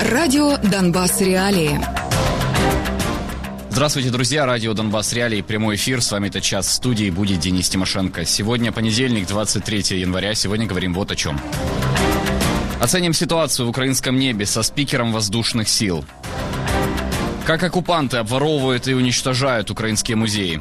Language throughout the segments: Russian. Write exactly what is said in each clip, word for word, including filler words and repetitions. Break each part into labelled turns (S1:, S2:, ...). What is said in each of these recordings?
S1: Радио «Донбасс. Реалии».
S2: Здравствуйте, друзья. Радио «Донбасс. Реалии». Прямой эфир. С вами этот час в студии будет Денис Тимошенко. Сегодня понедельник, двадцать третьего января. Сегодня говорим вот о чем. Оценим ситуацию в украинском небе со спикером воздушных сил. Как оккупанты обворовывают и уничтожают украинские музеи.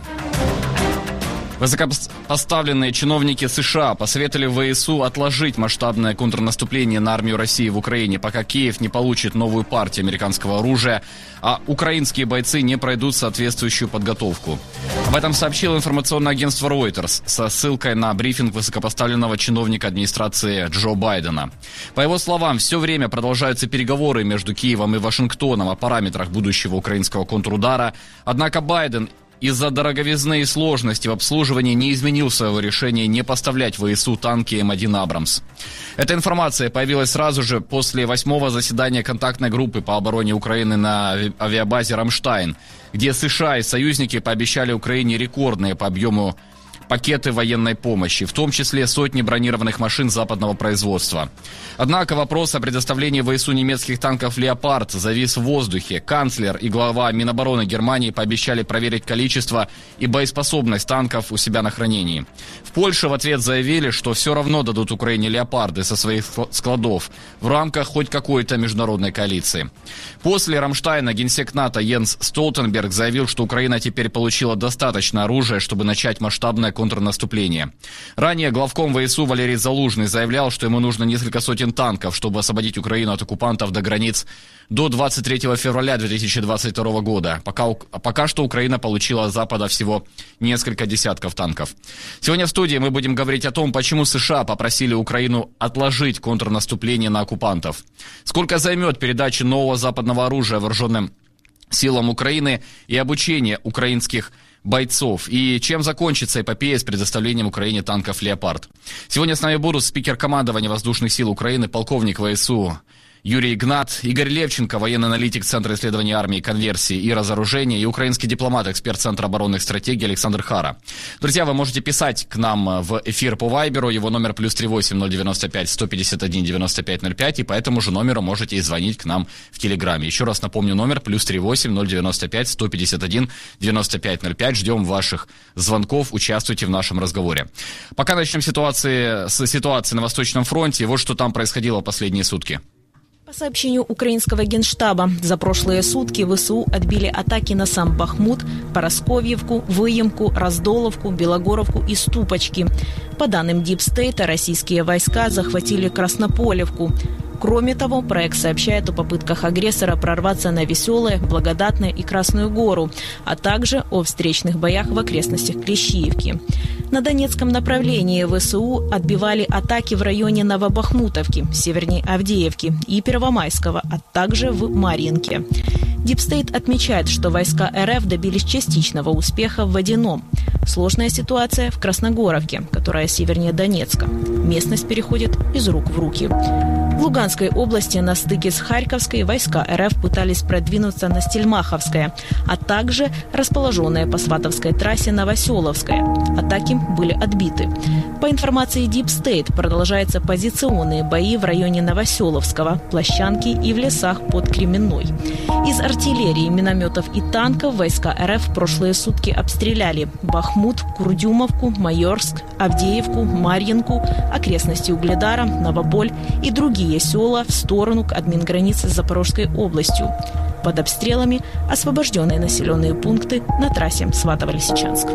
S2: Высокопоставленные чиновники США посоветовали ВСУ отложить масштабное контрнаступление на армию России в Украине, пока Киев не получит новую партию американского оружия, а украинские бойцы не пройдут соответствующую подготовку. Об этом сообщило информационное агентство Reuters со ссылкой на брифинг высокопоставленного чиновника администрации Джо Байдена. По его словам, все время продолжаются переговоры между Киевом и Вашингтоном о параметрах будущего украинского контрудара, однако Байден из-за дороговизны и сложности в обслуживании не изменил своего решения не поставлять ВСУ танки эм один «Абрамс». Эта информация появилась сразу же после восьмого заседания контактной группы по обороне Украины на авиабазе «Рамштайн», где США и союзники пообещали Украине рекордные по объему пакеты военной помощи, в том числе сотни бронированных машин западного производства. Однако вопрос о предоставлении ВСУ немецких танков «Леопард» завис в воздухе. Канцлер и глава Минобороны Германии пообещали проверить количество и боеспособность танков у себя на хранении. В Польше в ответ заявили, что все равно дадут Украине «Леопарды» со своих складов в рамках хоть какой-то международной коалиции. После Рамштайна генсек НАТО Йенс Столтенберг заявил, что Украина теперь получила достаточно оружия, чтобы начать масштабное контрнаступление. Ранее главком ВСУ Валерий Залужный заявлял, что ему нужно несколько сотен танков, чтобы освободить Украину от оккупантов до границ до двадцать третьего февраля две тысячи двадцать второго года. Пока, пока что Украина получила от Запада всего несколько десятков танков. Сегодня в студии мы будем говорить о том, почему США попросили Украину отложить контрнаступление на оккупантов. Сколько займет передача нового западного оружия вооруженным силам Украины и обучение украинских бойцов, и чем закончится эпопея с предоставлением Украине танков «Леопард». Сегодня с нами будут спикер командования воздушных сил Украины, полковник ВСУ Юрий Игнат, Игорь Левченко, военный аналитик Центра исследований армии, конверсии и разоружения, и украинский дипломат, эксперт Центра оборонных стратегий Александр Хара. Друзья, вы можете писать к нам в эфир по Вайберу, его номер плюс три восемь ноль девяносто пять сто пятьдесят один девяносто пять ноль пять, и по этому же номеру можете и звонить к нам в Телеграме. Еще раз напомню, номер плюс три восемь ноль девяносто пять сто пятьдесят один девяносто пять ноль пять. Ждем ваших звонков, участвуйте в нашем разговоре. Пока начнем ситуации, с ситуации на Восточном фронте. Вот что там происходило последние сутки.
S3: По сообщению украинского генштаба, за прошлые сутки ВСУ отбили атаки на сам Бахмут, Поросковьевку, Выемку, Раздоловку, Белогоровку и Ступочки. По данным Дипстейта, российские войска захватили Краснополевку. Кроме того, проект сообщает о попытках агрессора прорваться на Веселое, Благодатное и Красную Гору, а также о встречных боях в окрестностях Клещиевки. На Донецком направлении ВСУ отбивали атаки в районе Новобахмутовки, севернее Авдеевки и Первомайского, а также в Марьинке. Дипстейт отмечает, что войска РФ добились частичного успеха в Водяном. Сложная ситуация в Красногоровке, которая севернее Донецка. Местность переходит из рук в руки. В Луганской области на стыке с Харьковской войска РФ пытались продвинуться на Стельмаховское, а также расположенные по Сватовской трассе Новоселовское. Атаки были отбиты. По информации Deep State, продолжаются позиционные бои в районе Новоселовского, Площанки и в лесах под Кременной. Из артиллерии, минометов и танков войска РФ в прошлые сутки обстреляли Бахмут, Курдюмовку, Майорск, Авдеевку, Марьинку, окрестности Угледара, Новополь и другие села в сторону к админгранице с Запорожской областью. Под обстрелами освобожденные населенные пункты на трассе Сватово-Лисичанск.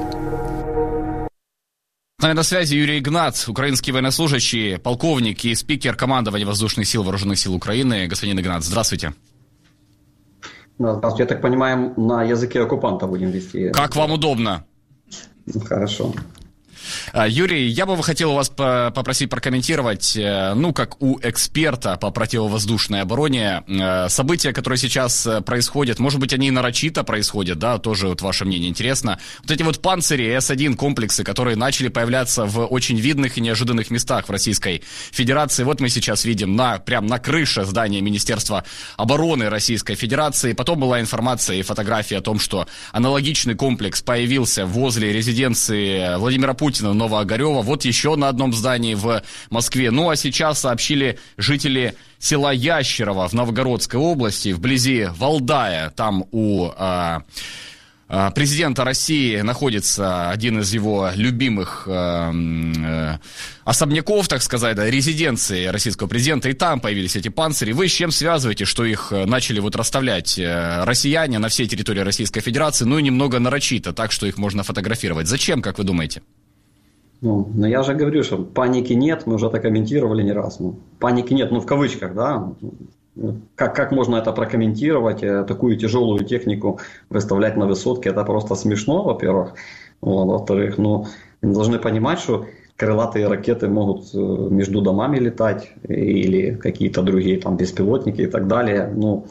S2: С нами на связи Юрий Игнат, украинский военнослужащий, полковник и спикер командования воздушных сил Вооруженных сил Украины. Господин Игнат, здравствуйте.
S4: Да, здравствуйте. Я так понимаю, на языке оккупанта будем вести.
S2: Как вам удобно.
S4: Хорошо.
S2: Юрий, я бы хотел вас попросить прокомментировать, ну, как у эксперта по противовоздушной обороне, события, которые сейчас происходят. Может быть, они нарочито происходят, да, тоже вот ваше мнение интересно. Вот эти вот панцири эс один комплексы, которые начали появляться в очень видных и неожиданных местах в Российской Федерации. Вот мы сейчас видим на, прям на крыше здания Министерства обороны Российской Федерации. Потом была информация и фотография о том, что аналогичный комплекс появился возле резиденции Владимира Путина Путина, Новоогарева. Вот еще на одном здании в Москве. Ну, а сейчас сообщили жители села Ящерово в Новгородской области, вблизи Валдая. Там у а, а, президента России находится один из его любимых а, а, особняков, так сказать, да, резиденции российского президента. И там появились эти панцири. Вы с чем связываете, что их начали вот расставлять россияне на всей территории Российской Федерации, ну и немного нарочито, так что их можно фотографировать? Зачем, как вы думаете?
S4: Ну, ну, я же говорю, что паники нет, мы уже это комментировали не раз. Ну, паники нет, ну, в кавычках, да. Как, как можно это прокомментировать, такую тяжелую технику выставлять на высотке, это просто смешно, во-первых. Вот, во-вторых, ну, должны понимать, что крылатые ракеты могут между домами летать или какие-то другие там беспилотники и так далее. Ну,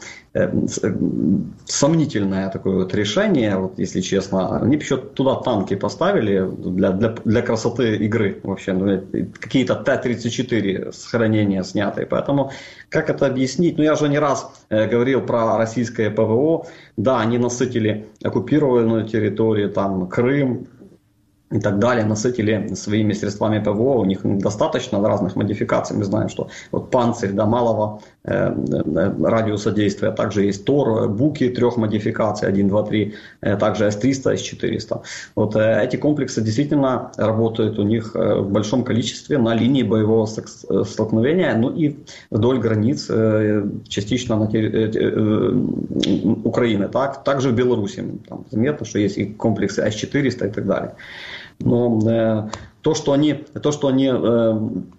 S4: сомнительное такое вот решение, вот, если честно. Они еще туда танки поставили для, для, для красоты игры вообще. Ну, какие-то Т тридцать четыре с хранения снятые. Поэтому как это объяснить? Ну, я уже не раз э, говорил про российское ПВО. Да, они насытили оккупированную территорию, там Крым и так далее, насытили своими средствами ПВО, у них достаточно разных модификаций, мы знаем, что вот панцирь, да, малого э, радиуса действия, также есть Тор, Буки трех модификаций, один, два, три, э, также эс триста, эс четыреста. Вот э, эти комплексы действительно работают у них в большом количестве на линии боевого столкновения, ну и вдоль границ, э, частично на терри... э, Украины, так? Также в Беларуси, там заметно, что есть и комплексы эс четыреста и так далее. Но э, то, что они, то, что они э,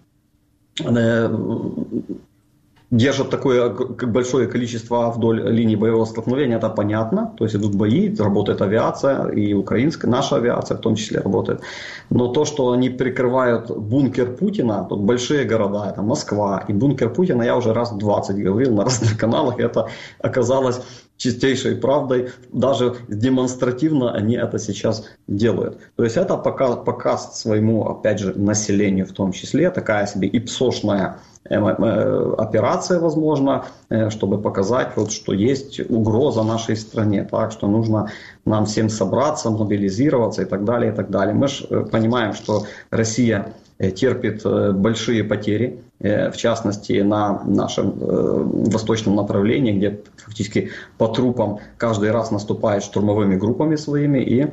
S4: э, держат такое большое количество вдоль линии боевого столкновения, это понятно. То есть идут бои, работает авиация, и украинская, наша авиация в том числе работает. Но то, что они прикрывают бункер Путина, тут большие города, это Москва, и бункер Путина, я уже раз двадцать говорил на разных каналах, это оказалось чистейшей правдой, даже демонстративно они это сейчас делают. То есть это показ, показ своему, опять же, населению в том числе, такая себе ипсошная операция, возможно, чтобы показать, вот, что есть угроза нашей стране, так что нужно нам всем собраться, мобилизироваться и так далее, и так далее. Мы же понимаем, что Россия терпит большие потери, в частности на нашем восточном направлении, где фактически по трупам каждый раз наступает штурмовыми группами своими, и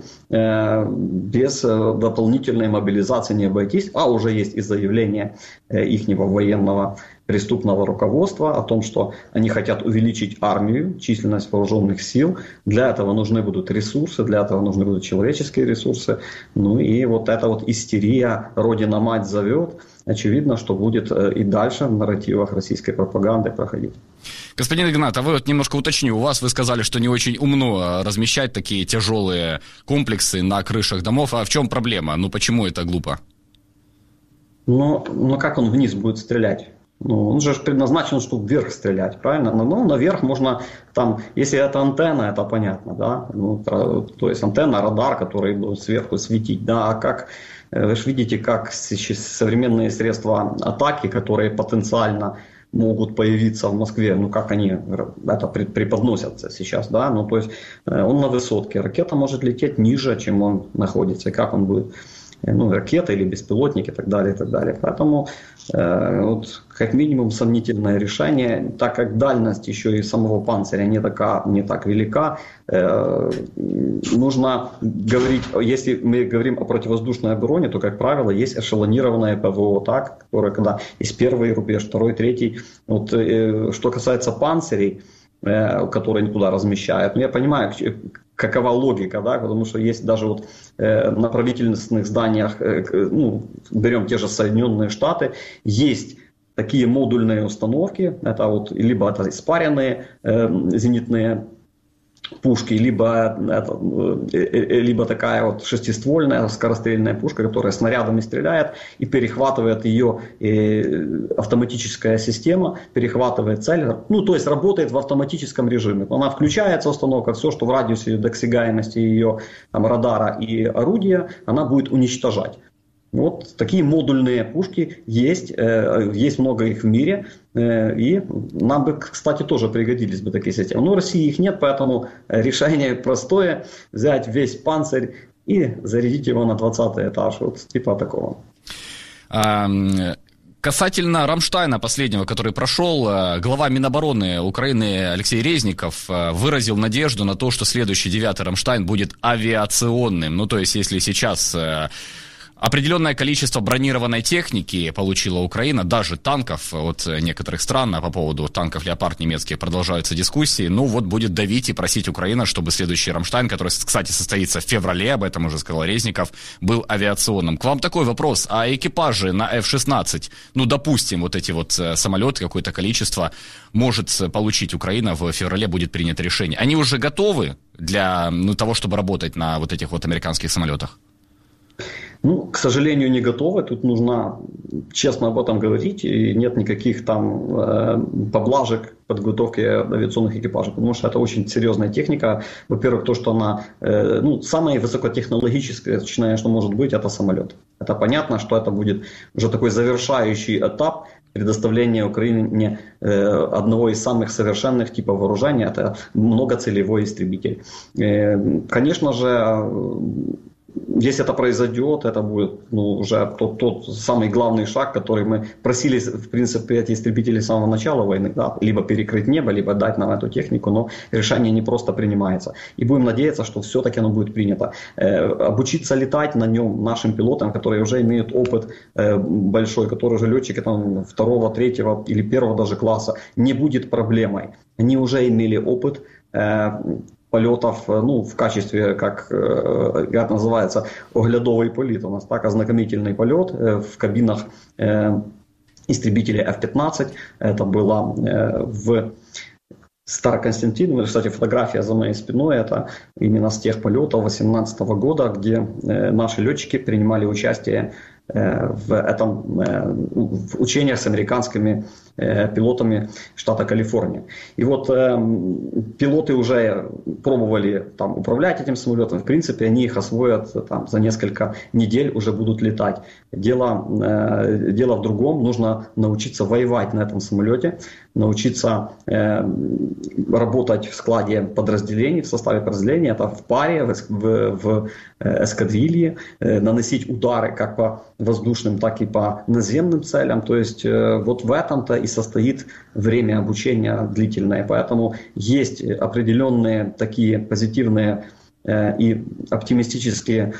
S4: без дополнительной мобилизации не обойтись, а уже есть и заявление ихнего военного преступного руководства о том, что они хотят увеличить армию, численность вооруженных сил. Для этого нужны будут ресурсы, для этого нужны будут человеческие ресурсы. Ну и вот эта вот истерия «Родина-мать зовет», очевидно, что будет и дальше в нарративах российской пропаганды проходить.
S2: Господин Игнат, а вы вот немножко уточню. У вас вы сказали, что не очень умно размещать такие тяжелые комплексы на крышах домов. А в чем проблема? Ну почему это глупо?
S4: Ну, ну как он вниз будет стрелять? Ну, он же предназначен, чтобы вверх стрелять, правильно? Ну, наверх можно, там, если это антенна, это понятно, да? Ну, то есть антенна, радар, который будет сверху светить, да? А как, вы же видите, как современные средства атаки, которые потенциально могут появиться в Москве, ну, как они это преподносятся сейчас, да? Ну, то есть он на высотке, ракета может лететь ниже, чем он находится, как он будет, ну, ракеты или беспилотники и так далее, и так далее. Поэтому э, вот, как минимум сомнительное решение, так как дальность еще и самого панциря не, така, не так велика, э, нужно говорить, если мы говорим о противовоздушной обороне, то, как правило, есть эшелонированное ПВО, так, которое, когда есть первый рубеж, второй, третий. Вот, э, что касается панцирей, э, которые они туда размещают, ну, я понимаю, какова логика, да, потому что есть даже вот э, на правительственных зданиях, э, ну, берем те же Соединенные Штаты, есть такие модульные установки, это вот либо это испаренные э, зенитные пушки, либо, это, либо такая вот шестиствольная скорострельная пушка, которая снарядами стреляет и перехватывает ее, и автоматическая система перехватывает цель, ну то есть работает в автоматическом режиме. Она включается, установка, все, что в радиусе досягаемости ее там, радара и орудия, она будет уничтожать. Вот такие модульные пушки есть, есть много их в мире, и нам бы, кстати, тоже пригодились бы такие системы. Но в России их нет, поэтому решение простое: взять весь панцирь и зарядить его на двадцатый этаж, вот типа такого.
S2: Касательно Рамштайна последнего, который прошел, глава Минобороны Украины Алексей Резников выразил надежду на то, что следующий девятый Рамштайн будет авиационным. Ну, то есть, если сейчас определенное количество бронированной техники получила Украина, даже танков от некоторых стран, а по поводу танков «Леопард» немецких продолжаются дискуссии, ну вот будет давить и просить Украина, чтобы следующий Рамштайн, который, кстати, состоится в феврале, об этом уже сказал Резников, был авиационным. К вам такой вопрос, а экипажи на эф шестнадцать, ну допустим, вот эти вот самолеты, какое-то количество может получить Украина, в феврале будет принято решение. Они уже готовы для ну, того, чтобы работать на вот этих вот американских самолетах?
S4: Ну, к сожалению, не готовы. Тут нужно честно об этом говорить. И нет никаких там э, поблажек подготовки авиационных экипажей, потому что это очень серьезная техника. Во-первых, то, что она, э, ну, самая высокотехнологическая, что может быть, это самолет. Это понятно, что это будет уже такой завершающий этап предоставления Украине э, одного из самых совершенных типов вооружения. Это многоцелевой истребитель. Э, конечно же, если это произойдет, это будет ну, уже тот, тот самый главный шаг, который мы просили, в принципе, эти истребители с самого начала войны, да, либо перекрыть небо, либо дать нам эту технику, но решение не просто принимается. И будем надеяться, что все-таки оно будет принято. Э, обучиться летать на нем нашим пилотам, которые уже имеют опыт э, большой, которые уже летчики там, второго, третьего или первого даже класса, не будет проблемой. Они уже имели опыт э, полетов, ну, в качестве, как, как называется, оглядовый полет у нас, так, ознакомительный полет в кабинах э, истребителей эф пятнадцать. Это было э, в Староконстантинове. Кстати, фотография за моей спиной, это именно с тех полетов две тысячи восемнадцатого года, где э, наши летчики принимали участие в этом в учениях с американскими пилотами штата Калифорния. И вот пилоты уже пробовали там управлять этим самолетом. В принципе, они их освоят там, за несколько недель, уже будут летать. Дело, дело в другом. Нужно научиться воевать на этом самолете, научиться работать в складе подразделений, в составе подразделения. Это в паре, в, в, в эскадрилье, наносить удары как по воздушным, так и по наземным целям. То есть вот в этом-то и состоит время обучения длительное. Поэтому есть определенные такие позитивные и оптимистические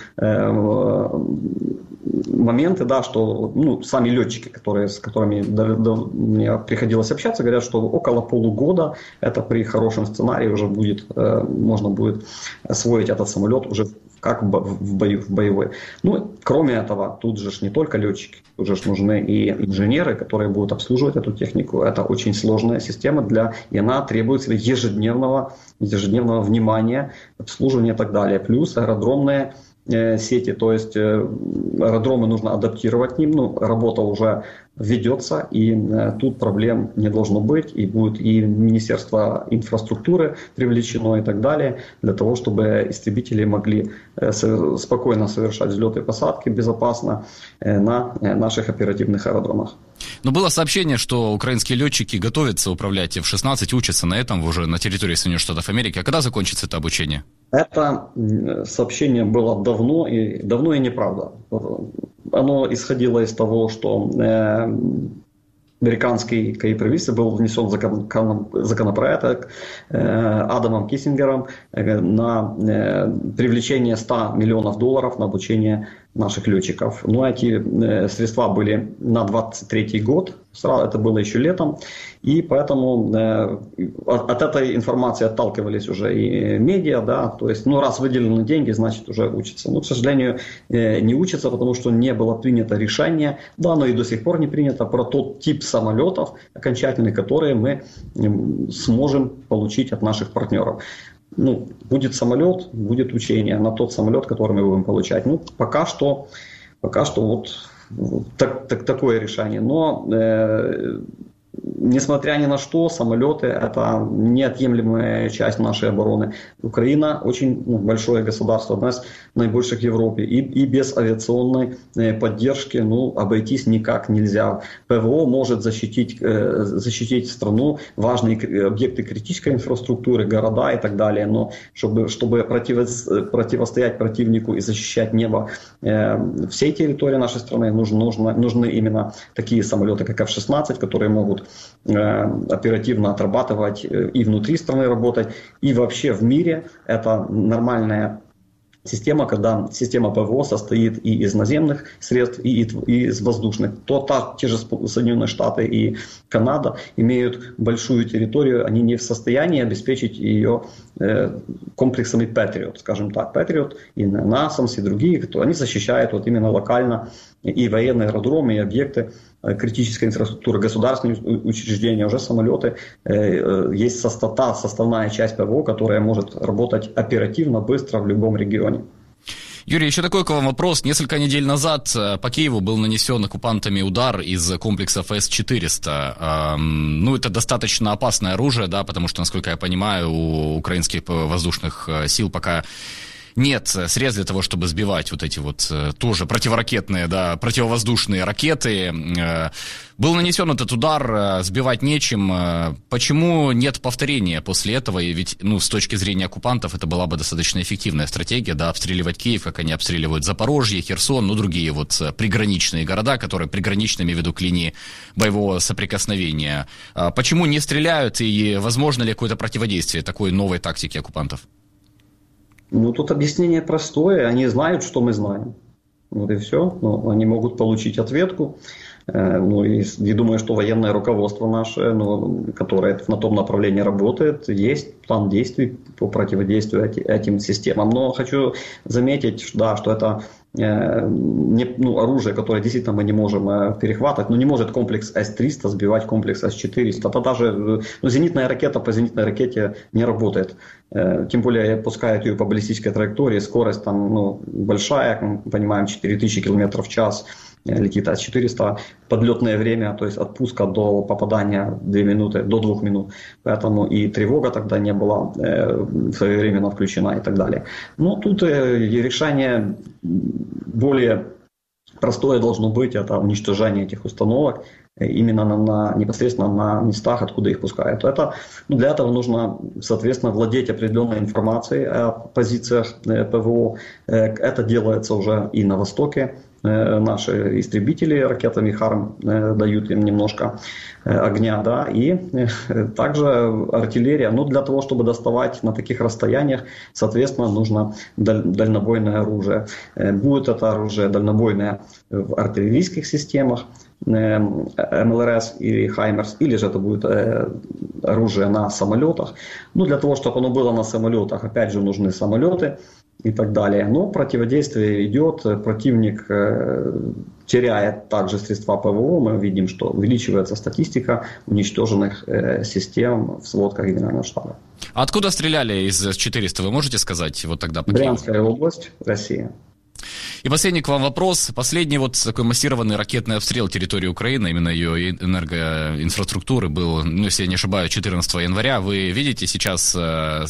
S4: моменты, да, что ну, сами летчики, которые, с которыми до, до, мне приходилось общаться, говорят, что около полугода это при хорошем сценарии уже будет, можно будет освоить этот самолет уже как в бою, в боевой. Ну, кроме этого, тут же не только летчики, тут же нужны и инженеры, которые будут обслуживать эту технику. Это очень сложная система, для, и она требует ежедневного, ежедневного внимания, обслуживания и так далее. Плюс аэродромные э, сети, то есть э, аэродромы нужно адаптировать к ним, ну, работа уже ведется, и э, тут проблем не должно быть, и будет и Министерство инфраструктуры привлечено и так далее, для того, чтобы истребители могли э, со, спокойно совершать взлеты и посадки безопасно э, на э, наших оперативных аэродромах.
S2: Но было сообщение, что украинские летчики готовятся управлять эф шестнадцать, учатся на этом уже на территории Соединенных Штатов Америки. А когда закончится это обучение?
S4: Это сообщение было давно и, давно и неправда. Оно исходило из того, что э, американский правительство был внесен закон, законопроект э, Адамом Киссингером э, на э, привлечение ста миллионов долларов на обучение наших летчиков. Но эти э, средства были на двадцать третий год, это было еще летом, и поэтому э, от, от этой информации отталкивались уже и медиа, да, то есть, ну, раз выделены деньги, значит, уже учатся. Но, к сожалению, э, не учатся, потому что не было принято решение, да, оно и до сих пор не принято, про тот тип самолетов окончательный, которые мы э, сможем получить от наших партнеров. Ну, будет самолет, будет учение на тот самолет, который мы будем получать. Ну, пока что, пока что вот так, так, такое решение. Но э, несмотря ни на что, самолеты – это неотъемлемая часть нашей обороны. Украина очень ну, большое государство, одна из наибольших в Европе. И, и без авиационной поддержки ну, обойтись никак нельзя. ПВО может защитить, защитить страну, важные объекты критической инфраструктуры, города и так далее. Но чтобы, чтобы противостоять противнику и защищать небо всей территории нашей страны, нужно, нужно, нужны именно такие самолеты, как эф шестнадцать, которые могут оперативно отрабатывать и внутри страны работать, и вообще в мире. Это нормальная система, когда система ПВО состоит и из наземных средств, и, и из воздушных. То та, те же Соединенные Штаты и Канада имеют большую территорию, они не в состоянии обеспечить ее э, комплексами Patriot, скажем так. Patriot и насамс, и другие, кто, они защищают вот именно локально и военные аэродромы, и объекты критической инфраструктуры, государственные учреждения, уже самолеты. Есть состав, составная часть ПВО, которая может работать оперативно, быстро в любом регионе.
S2: Юрий, еще такой к вам вопрос. Несколько недель назад по Киеву был нанесен оккупантами удар из комплексов эс четыреста. Ну, это достаточно опасное оружие, да, потому что, насколько я понимаю, у украинских воздушных сил пока нет средств для того, чтобы сбивать вот эти вот тоже противоракетные, да, противовоздушные ракеты. Был нанесен этот удар, сбивать нечем. Почему нет повторения после этого? И ведь, ну, с точки зрения оккупантов, это была бы достаточно эффективная стратегия, да, обстреливать Киев, как они обстреливают Запорожье, Херсон, ну, другие вот приграничные города, которые приграничны, имею в виду, к линии боевого соприкосновения. Почему не стреляют и возможно ли какое-то противодействие такой новой тактике оккупантов?
S4: Ну, тут объяснение простое. Они знают, что мы знаем. Вот и все. Ну, они могут получить ответку. Ну, и, и думаю, что военное руководство наше, ну, которое на том направлении работает, есть план действий по противодействию эти, этим системам. Но хочу заметить, да, что это э, не, ну, оружие, которое действительно мы не можем э, перехватывать. Ну, не может комплекс эс триста сбивать комплекс эс четыреста. Это даже ну, зенитная ракета по зенитной ракете не работает. Э, тем более пускают ее по баллистической траектории. Скорость там ну, большая, как мы понимаем, четыре тысячи километров в час. Летит эс четыреста, подлетное время, то есть от пуска до попадания две минуты, до двух минут. Поэтому и тревога тогда не была э, своевременно включена и так далее. Но тут э, решение более простое должно быть, это уничтожение этих установок именно на, на, непосредственно на местах, откуда их пускают. Это, ну, для этого нужно, соответственно, владеть определенной информацией о позициях э, ПВО. Э, это делается уже и на Востоке. Наши истребители ракетами Харм дают им немножко огня, да, и также артиллерия. Но для того, чтобы доставать на таких расстояниях, соответственно, нужно дальнобойное оружие. Будет это оружие дальнобойное в артиллерийских системах, эм эл эр эс или Хаймерс, или же это будет оружие на самолетах. Ну, для того, чтобы оно было на самолетах, опять же, нужны самолеты и так далее. Но противодействие идет, противник э, теряет также средства ПВО. Мы видим, что увеличивается статистика уничтоженных э, систем в сводках Генерального штаба.
S2: А откуда стреляли из эс четыреста, вы можете сказать? Вот тогда по
S4: Брянская
S2: Киеву?
S4: область, Россия.
S2: И последний к вам вопрос. Последний вот такой массированный ракетный обстрел территории Украины, именно ее энергоинфраструктуры, был, ну, если я не ошибаюсь, четырнадцатого января. Вы видите сейчас э,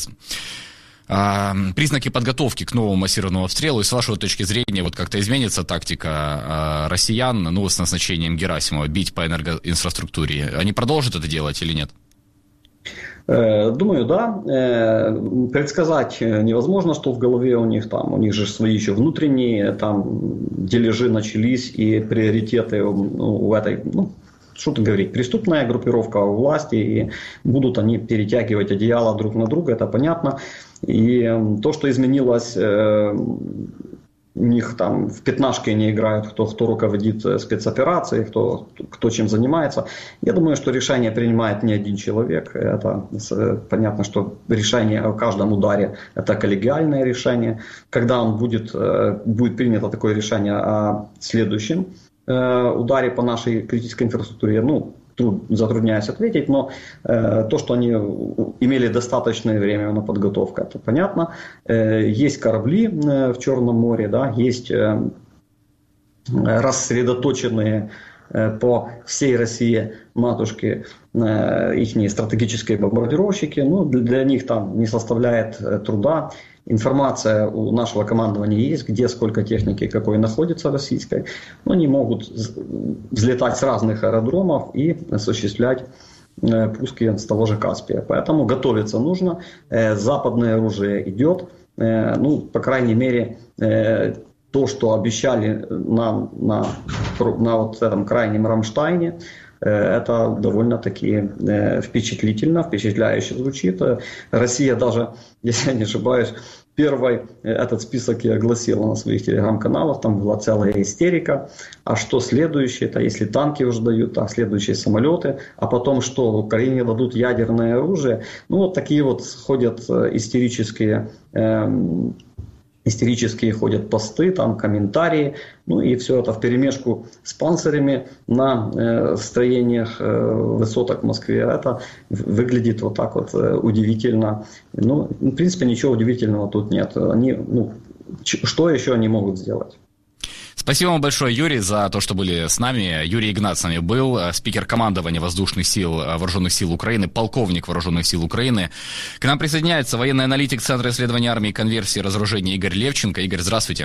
S2: э, признаки подготовки к новому массированному обстрелу? И с вашей точки зрения, вот как-то изменится тактика э, россиян, ну, с назначением Герасимова, бить по энергоинфраструктуре? Они продолжат это делать или нет?
S4: Думаю, да. Предсказать невозможно, что в голове у них там. У них же свои еще внутренние там дележи начались и приоритеты у этой, ну, что тут говорить, преступная группировка у власти, и будут они перетягивать одеяло друг на друга, это понятно. И то, что изменилось, у них там в пятнашке не играют, кто, кто руководит спецоперацией, кто, кто чем занимается. Я думаю, что решение принимает не один человек. Это понятно, что решение о каждом ударе – это коллегиальное решение. Когда он будет, будет принято такое решение о следующем ударе по нашей критической инфраструктуре, ну, затрудняюсь ответить, но э, то, что они имели достаточное время на подготовку, это понятно. Э, есть корабли э, в Черном море, да, есть э, рассредоточенные по всей России матушки их стратегические бомбардировщики. Ну, для них там не составляет труда. Информация у нашего командования есть, где сколько техники какой находится российской. Но они могут взлетать с разных аэродромов и осуществлять пуски с того же Каспия. Поэтому готовиться нужно. Западное оружие идет. Ну, по крайней мере, то, что обещали нам на, на вот этом крайнем Рамштайне, это довольно-таки впечатлительно, впечатляюще звучит. Россия даже, если я не ошибаюсь, первой этот список и огласила на своих телеграм-каналах, там была целая истерика. А что следующее? Это если танки уже дают, а следующие самолеты, а потом что, в Украине дадут ядерное оружие? Ну, вот такие вот ходят истерические эм, истерические ходят посты, там комментарии, ну и все это вперемешку с панцирями на э, строениях э, высоток в Москве. Это выглядит вот так вот э, удивительно. Ну, в принципе, ничего удивительного тут нет. Они, ну, ч- что еще они могут сделать?
S2: Спасибо вам большое, Юрий, за то, что были с нами. Юрий Игнат с нами был, спикер командования воздушных сил, вооруженных сил Украины, полковник вооруженных сил Украины. К нам присоединяется военный аналитик Центра исследования армии, конверсии и разоружения Игорь Левченко. Игорь, здравствуйте.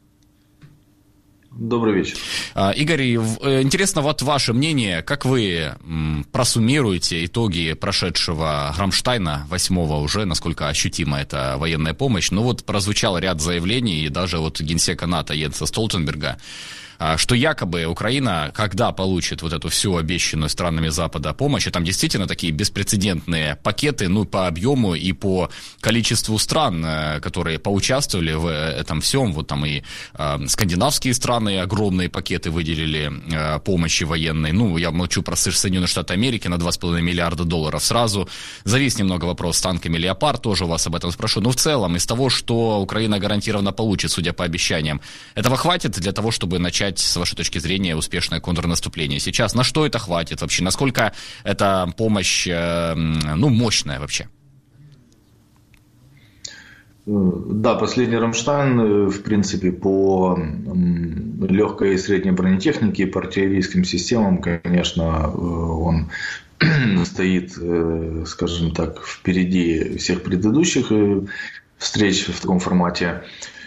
S5: Добрый вечер.
S2: Игорь, интересно вот ваше мнение, как вы просуммируете итоги прошедшего Рамштайна, восьмого уже, насколько ощутима эта военная помощь. Ну вот прозвучал ряд заявлений, и даже вот генсека НАТО Йенса Столтенберга, что якобы Украина, когда получит вот эту всю обещанную странами Запада помощь, и там действительно такие беспрецедентные пакеты, ну, по объему и по количеству стран, которые поучаствовали в этом всем, вот там и э, скандинавские страны огромные пакеты выделили э, помощи военной, ну, я молчу про Соединенные Штаты Америки на два с половиной миллиарда долларов сразу, завис немного вопрос с танками «Леопард», тоже у вас об этом спрошу, но в целом из того, что Украина гарантированно получит, судя по обещаниям, этого хватит для того, чтобы начать, с вашей точки зрения, успешное контрнаступление сейчас? На что это хватит вообще? Насколько эта помощь, ну, мощная вообще?
S5: Да, последний Рамштайн, в принципе, по легкой и средней бронетехнике, по артиллерийским системам, конечно, он стоит, скажем так, впереди всех предыдущих встреч в таком формате.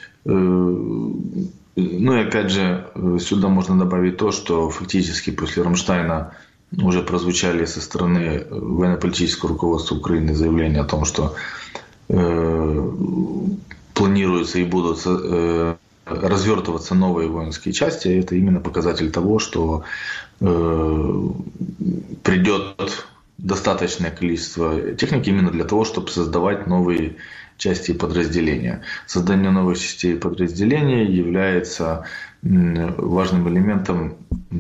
S5: Ну и опять же, сюда можно добавить то, что фактически после Рамштайна уже прозвучали со стороны военно-политического руководства Украины заявления о том, что э, планируются и будут э, развертываться новые воинские части. И это именно показатель того, что э, придет достаточное количество техники именно для того, чтобы создавать новые части и подразделения. Создание новых частей и подразделений является важным элементом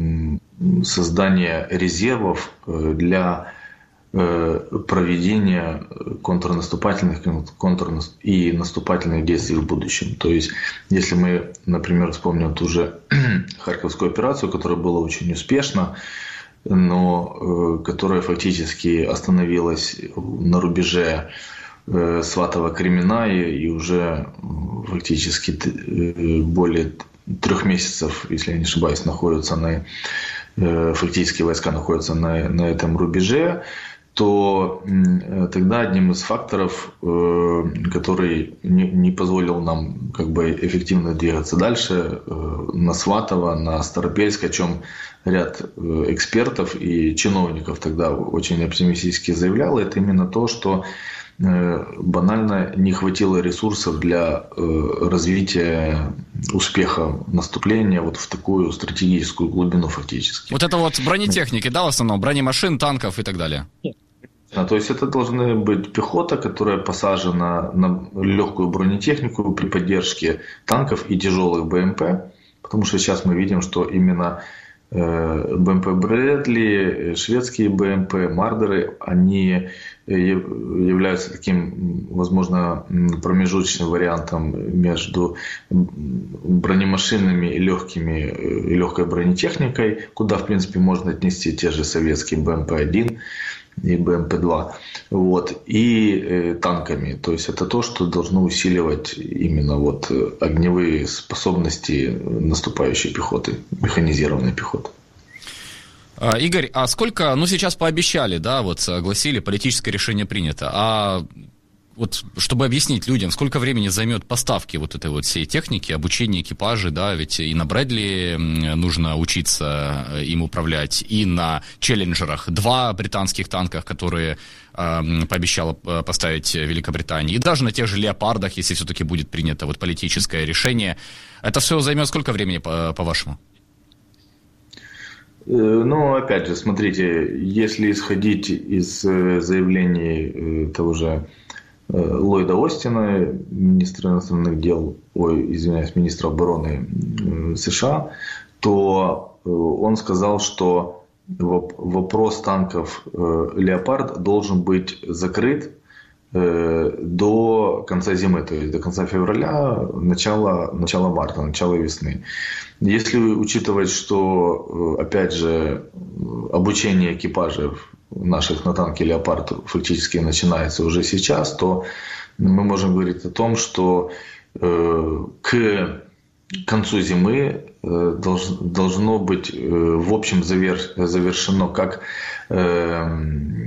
S5: создания резервов для проведения контрнаступательных и наступательных действий в будущем. То есть, если мы, например, вспомним ту же Харьковскую операцию, которая была очень успешна, но которая фактически остановилась на рубеже Сватово-Кремена и, и уже фактически более трех месяцев, если я не ошибаюсь, находятся на, фактически войска находятся на, на этом рубеже, то тогда одним из факторов, который не, не позволил нам как бы эффективно двигаться дальше, на Сватово, на Старопельск, о чем ряд экспертов и чиновников тогда очень оптимистически заявлял, это именно то, что банально не хватило ресурсов для развития успеха наступления вот в такую стратегическую глубину фактически.
S2: Вот это вот бронетехники, да, в основном, бронемашин, танков и так далее?
S5: А, то есть это должна быть пехота, которая посажена на легкую бронетехнику при поддержке танков и тяжелых БМП, потому что сейчас мы видим, что именно БМП Брэдли, шведские БМП, Мардеры, они являются таким, возможно, промежуточным вариантом между бронемашинами и легкими, и легкой бронетехникой, куда, в принципе, можно отнести те же советские БМП один и БМП два, вот, и э, танками. То есть это то, что должно усиливать именно вот огневые способности наступающей пехоты, механизированной пехоты.
S2: Игорь, а сколько, ну сейчас пообещали, да, вот огласили, политическое решение принято, а вот чтобы объяснить людям, сколько времени займет поставки вот этой вот всей техники, обучение экипажей, да, ведь и на Брэдли нужно учиться им управлять, и на Челленджерах, два британских танках, которые э, пообещала поставить Великобритания, и даже на тех же Леопардах, если все-таки будет принято вот политическое решение. Это все займет сколько времени, по- по-вашему?
S5: Ну, опять же, смотрите, если исходить из заявлений того же Ллойда Остина, министра иностранных дел, ой, извиняюсь, министра обороны США, то он сказал, что вопрос танков «Леопард» должен быть закрыт до конца зимы, то есть до конца февраля, начала, начала марта, начала весны. Если учитывать, что, опять же, обучение экипажей наших на танке «Леопард» фактически начинается уже сейчас, то мы можем говорить о том, что э, к концу зимы э, долж, должно быть э, в общем завер, завершено как, э,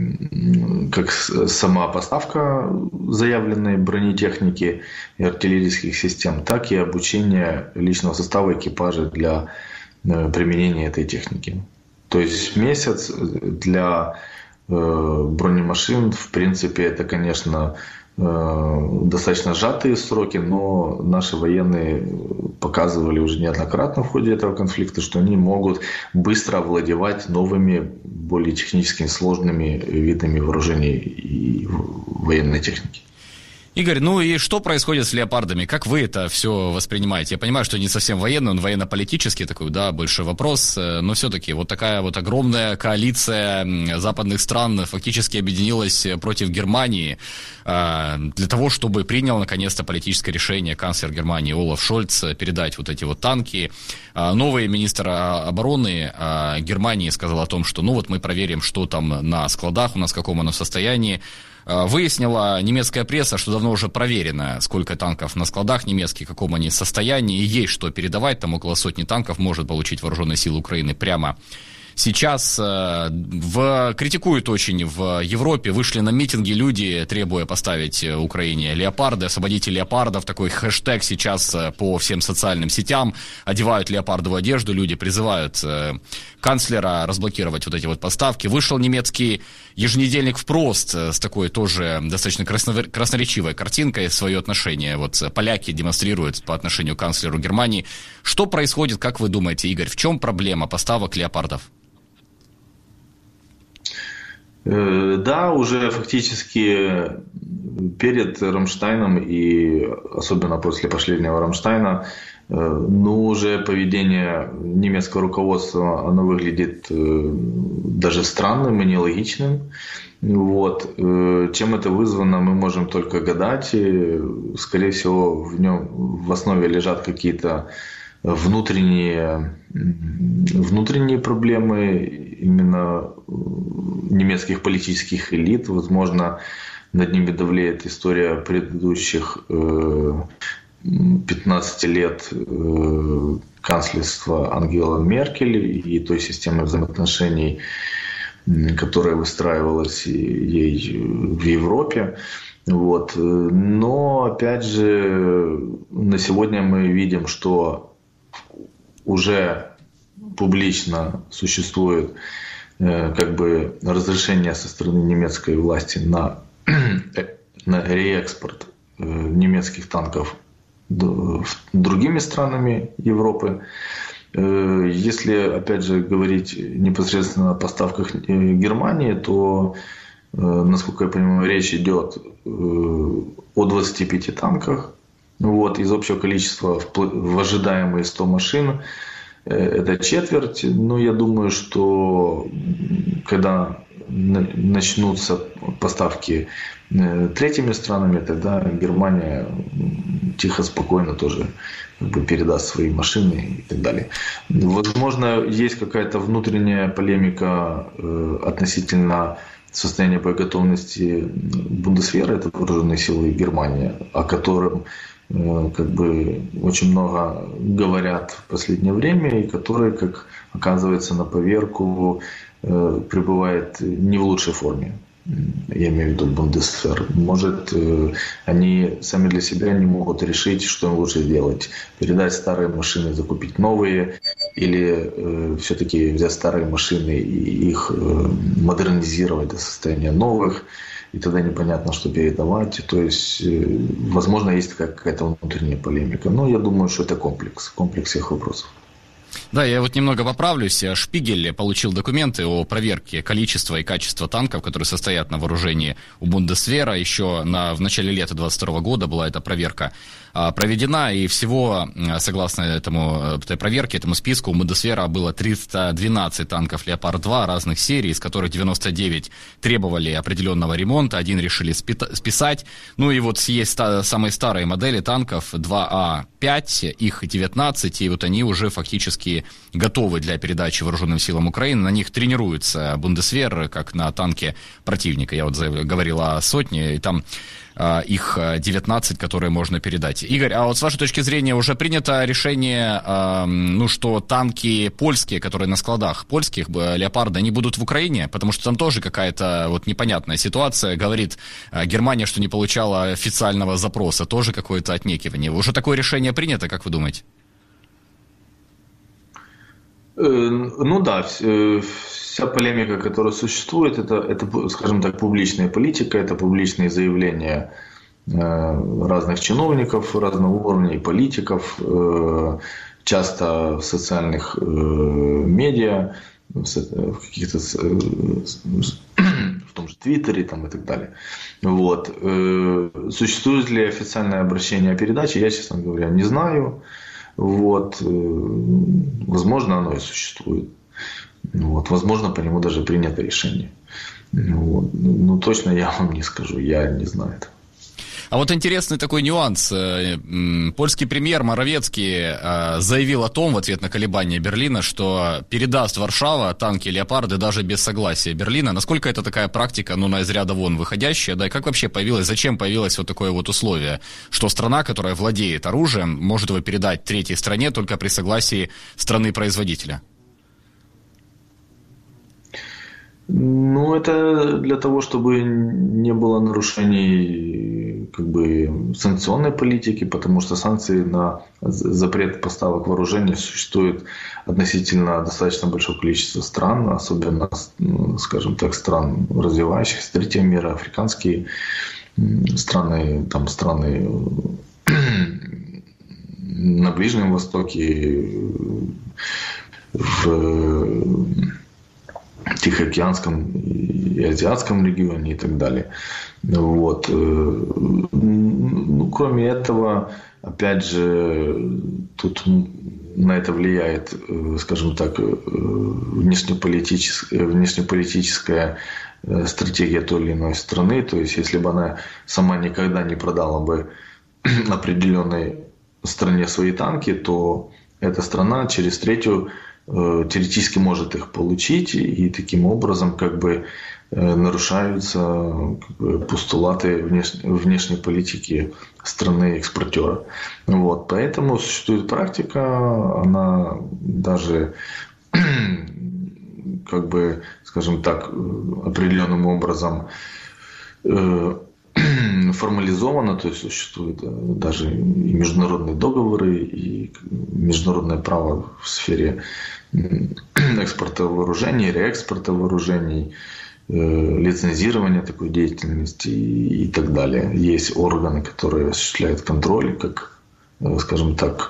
S5: как сама поставка заявленной бронетехники и артиллерийских систем, так и обучение личного состава экипажа для э, применения этой техники. То есть месяц для э, бронемашин, в принципе, это, конечно, э, достаточно сжатые сроки, но наши военные показывали уже неоднократно в ходе этого конфликта, что они могут быстро овладевать новыми, более технически сложными видами вооружений и военной техники.
S2: Игорь, ну и что происходит с «Леопардами»? Как вы это все воспринимаете? Я понимаю, что не совсем военный, он военно-политический такой, да, больше вопрос, но все-таки вот такая вот огромная коалиция западных стран фактически объединилась против Германии для того, чтобы принял наконец-то политическое решение канцлер Германии Олаф Шольц передать вот эти вот танки. Новый министр обороны Германии сказал о том, что ну вот мы проверим, что там на складах у нас, в каком оно состоянии. Выяснила немецкая пресса, что давно уже проверено, сколько танков на складах немецких, в каком они состоянии, и есть что передавать, там около сотни танков может получить вооруженные силы Украины прямо сейчас. В, критикуют очень в Европе, вышли на митинги люди, требуя поставить Украине «Леопарды», освободите «Леопардов», такой хэштег сейчас по всем социальным сетям, одевают леопардовую одежду, люди призывают канцлера разблокировать вот эти вот поставки. Вышел немецкий еженедельник «Впрост» с такой тоже достаточно красноречивой картинкой свое отношение. Вот поляки демонстрируют по отношению к канцлеру Германии. Что происходит, как вы думаете, Игорь, в чем проблема поставок «Леопардов»?
S5: Да, уже фактически перед Рамштайном и особенно после последнего Рамштайна, ну, уже поведение немецкого руководства, оно выглядит даже странным и нелогичным. Вот. Чем это вызвано, мы можем только гадать. Скорее всего, в нем в основе лежат какие-то внутренние, внутренние проблемы именно немецких политических элит. Возможно, над ними давлеет история предыдущих пятнадцати лет канцлерства Ангелы Меркель и той системы взаимоотношений, которая выстраивалась ей в Европе. Вот. Но, опять же, на сегодня мы видим, что уже публично существует как бы разрешение со стороны немецкой власти на, на реэкспорт немецких танков другими странами Европы. Если, опять же, говорить непосредственно о поставках Германии, то, насколько я понимаю, речь идет о двадцати пяти танках. Вот, из общего количества в ожидаемые сто машин это четверть. Но я думаю, что когда начнутся поставки третьими странами, тогда Германия тихо, спокойно тоже как бы передаст свои машины и так далее. Возможно, есть какая-то внутренняя полемика относительно состояния боеготовности Бундесвера, это вооруженные силы Германии, о котором как бы очень много говорят в последнее время, и которые, как оказывается, на поверку пребывает не в лучшей форме. Я имею в виду Бундесвер. Может, они сами для себя не могут решить, что им лучше делать. Передать старые машины, закупить новые, или э, все-таки взять старые машины и их э, модернизировать до состояния новых. И тогда непонятно, что передавать. То есть, э, возможно, есть какая-то внутренняя полемика. Но я думаю, что это комплекс. Комплекс всех вопросов.
S2: Да, я вот немного поправлюсь. Шпигель получил документы о проверке количества и качества танков, которые состоят на вооружении у Бундесвера. Еще на, в начале лета двадцать второго года была эта проверка а, проведена, и всего, согласно этому, этой проверке, этому списку, у Бундесвера было триста двенадцать танков «Леопард-два» разных серий, из которых девяносто девять требовали определенного ремонта, один решили списать. Ну и вот есть самые старые модели танков два А пять, их девятнадцать, и вот они уже фактически готовы для передачи вооруженным силам Украины. На них тренируется Бундесвер, как на танке противника. Я вот говорил о сотне, и там э, их девятнадцать, которые можно передать. Игорь, а вот с вашей точки зрения уже принято решение, э, ну, что танки польские, которые на складах польских, «Леопарды», они будут в Украине? Потому что там тоже какая-то вот непонятная ситуация. Говорит э, Германия, что не получала официального запроса. Тоже какое-то отнекивание. Уже такое решение принято, как вы думаете?
S5: Ну да, вся полемика, которая существует, это, это, скажем так, публичная политика, это публичные заявления разных чиновников разного уровня и политиков, часто в социальных медиа, в каких-то, в том же Твиттере там, и так далее. Вот. Существует ли официальное обращение о передаче, я, честно говоря, не знаю. Вот. Возможно, оно и существует. Вот. Возможно, по нему даже принято решение. Вот. Ну, точно я вам не скажу, я не знаю этого.
S2: А вот интересный такой нюанс. Польский премьер Моровецкий заявил о том, в ответ на колебания Берлина, что передаст Варшава танки «Леопарды» даже без согласия Берлина. Насколько это такая практика, ну, на из ряда вон выходящая, да, и как вообще появилось, зачем появилось вот такое вот условие, что страна, которая владеет оружием, может его передать третьей стране только при согласии страны-производителя?
S5: Ну, это для того, чтобы не было нарушений как бы санкционной политики, потому что санкции на запрет поставок вооружений существуют относительно достаточно большого количества стран, особенно, скажем так, стран развивающихся, третьего мира, африканские страны, там страны на Ближнем Востоке, в Тихоокеанском и Азиатском регионе и так далее. Вот. Ну, кроме этого, опять же, тут на это влияет, скажем так, внешнеполитическая, внешнеполитическая стратегия той или иной страны. То есть, если бы она сама никогда не продала бы определенной стране свои танки, то эта страна через третью теоретически может их получить, и таким образом как бы нарушаются как бы постулаты внешней, внешней политики страны-экспортера. Вот. Поэтому существует практика, она даже как бы, скажем так, определенным образом формализовано, то есть существуют даже и международные договоры, и международное право в сфере экспорта вооружений, реэкспорта вооружений, лицензирования такой деятельности и так далее. Есть органы, которые осуществляют контроль, как, скажем так,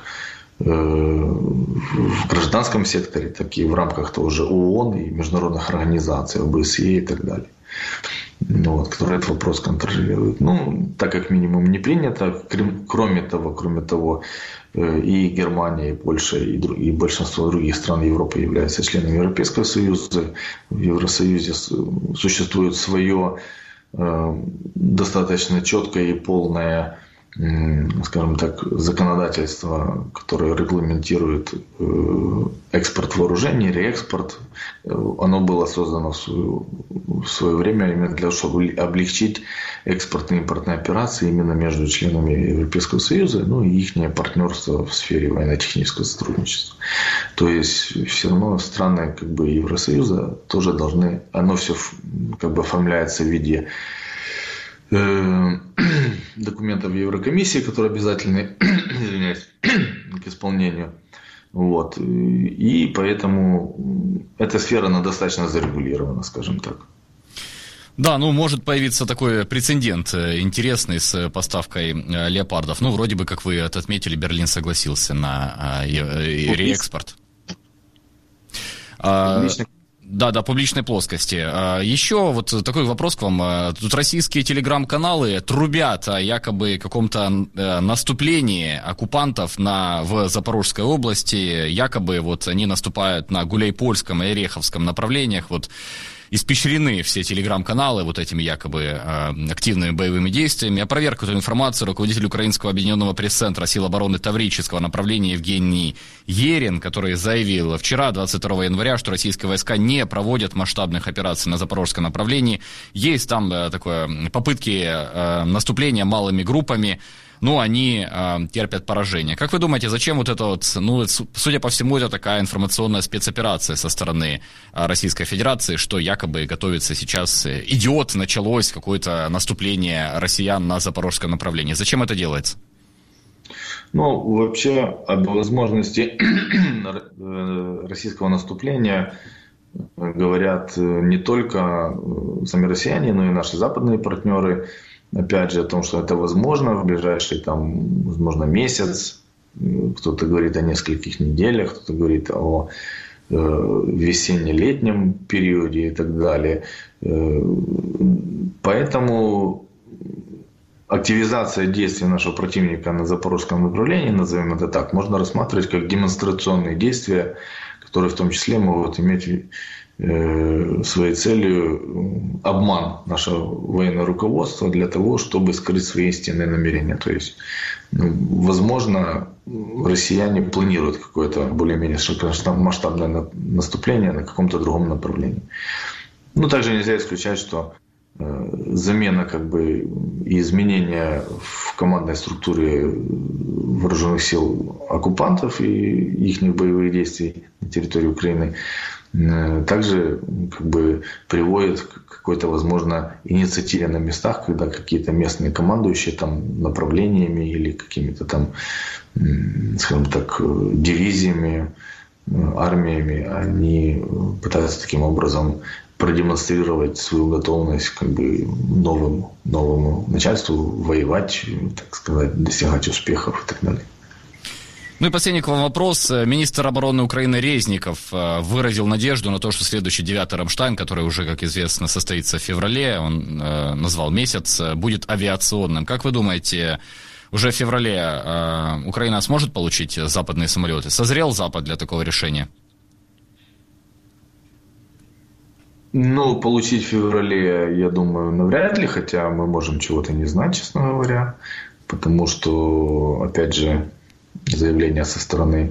S5: в гражданском секторе, так и в рамках того же ООН и международных организаций, ОБСЕ и так далее. Вот, которые этот вопрос контролируют. Ну, так как минимум не принято. Кроме того, кроме того, и Германия, и Польша, и, друг, и большинство других стран Европы являются членами Европейского Союза. В Евросоюзе существует свое э, достаточно четкое и полное скажем так, законодательство, которое регламентирует экспорт вооружений, реэкспорт, оно было создано в свое, в свое время именно для того, чтобы облегчить экспортно-импортные операции именно между членами Европейского Союза, ну и их партнерство в сфере военно-технического сотрудничества. То есть все равно страны как бы Евросоюза тоже должны, оно все как бы оформляется в виде документов Еврокомиссии, которые обязательны к исполнению. Вот. И поэтому эта сфера, она достаточно зарегулирована, скажем так.
S2: Да, ну может появиться такой прецедент интересный с поставкой леопардов. Ну, вроде бы, как вы это отметили, Берлин согласился на реэкспорт.
S5: Публичный.
S2: Да, да, публичной плоскости. Еще вот такой вопрос к вам. Тут российские телеграм-каналы трубят о якобы каком-то наступлении оккупантов на, в Запорожской области. Якобы вот они наступают на Гуляйпольском и Ореховском направлениях. Вот испещрены все телеграм-каналы вот этими якобы э, активными боевыми действиями. Опроверг эту информацию руководитель Украинского объединенного пресс-центра сил обороны Таврического направления Евгений Ерин, который заявил вчера, двадцать второго января, что российские войска не проводят масштабных операций на Запорожском направлении. Есть там э, такое, попытки э, наступления малыми группами, но они э, терпят поражение. Как вы думаете, зачем вот это вот, ну, судя по всему, это такая информационная спецоперация со стороны э, Российской Федерации, что якобы готовится сейчас, э, идет, началось какое-то наступление россиян на Запорожском направлении. Зачем это делается?
S5: Ну, вообще, об возможности российского наступления говорят не только сами россияне, но и наши западные партнеры. Опять же, о том, что это возможно в ближайший, там, возможно, месяц. Кто-то говорит о нескольких неделях, кто-то говорит о э, весенне-летнем периоде и так далее. Э, поэтому активизация действий нашего противника на Запорожском направлении, назовем это так, можно рассматривать как демонстрационные действия, которые в том числе могут иметь своей целью обман нашего военного руководства для того, чтобы скрыть свои истинные намерения. То есть, ну, возможно, россияне планируют какое-то более-менее масштабное наступление на каком-то другом направлении. Но также нельзя исключать, что замена как бы и изменения в командной структуре вооруженных сил оккупантов и их боевых действий на территории Украины также как бы приводит к какой-то, возможно, инициативе на местах, когда какие-то местные командующие там направлениями или какими-то там, скажем так, дивизиями, армиями, они пытаются таким образом продемонстрировать свою готовность как бы новому, новому начальству воевать, так сказать, достигать успехов и так далее.
S2: Ну и последний к вам вопрос. Министр обороны Украины Резников выразил надежду на то, что следующий девятый Рамштайн, который уже, как известно, состоится в феврале, он э, назвал месяц, будет авиационным. Как вы думаете, уже в феврале э, Украина сможет получить западные самолеты? Созрел Запад для такого решения?
S5: Ну, получить в феврале, я думаю, навряд ли, хотя мы можем чего-то не знать, честно говоря, потому что, опять же, заявление со стороны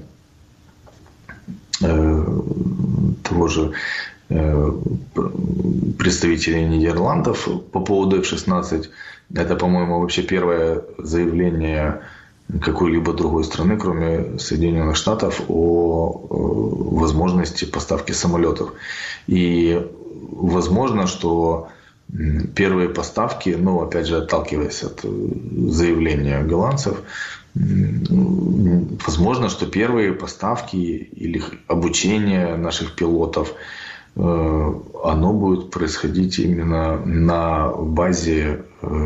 S5: э, того же э, представителей Нидерландов по поводу эф шестнадцать. Это, по-моему, вообще первое заявление какой-либо другой страны, кроме Соединенных Штатов, о, о возможности поставки самолетов. И возможно, что первые поставки, ну, опять же, отталкиваясь от заявления голландцев, возможно, что первые поставки или обучение наших пилотов, оно будет происходить именно на базе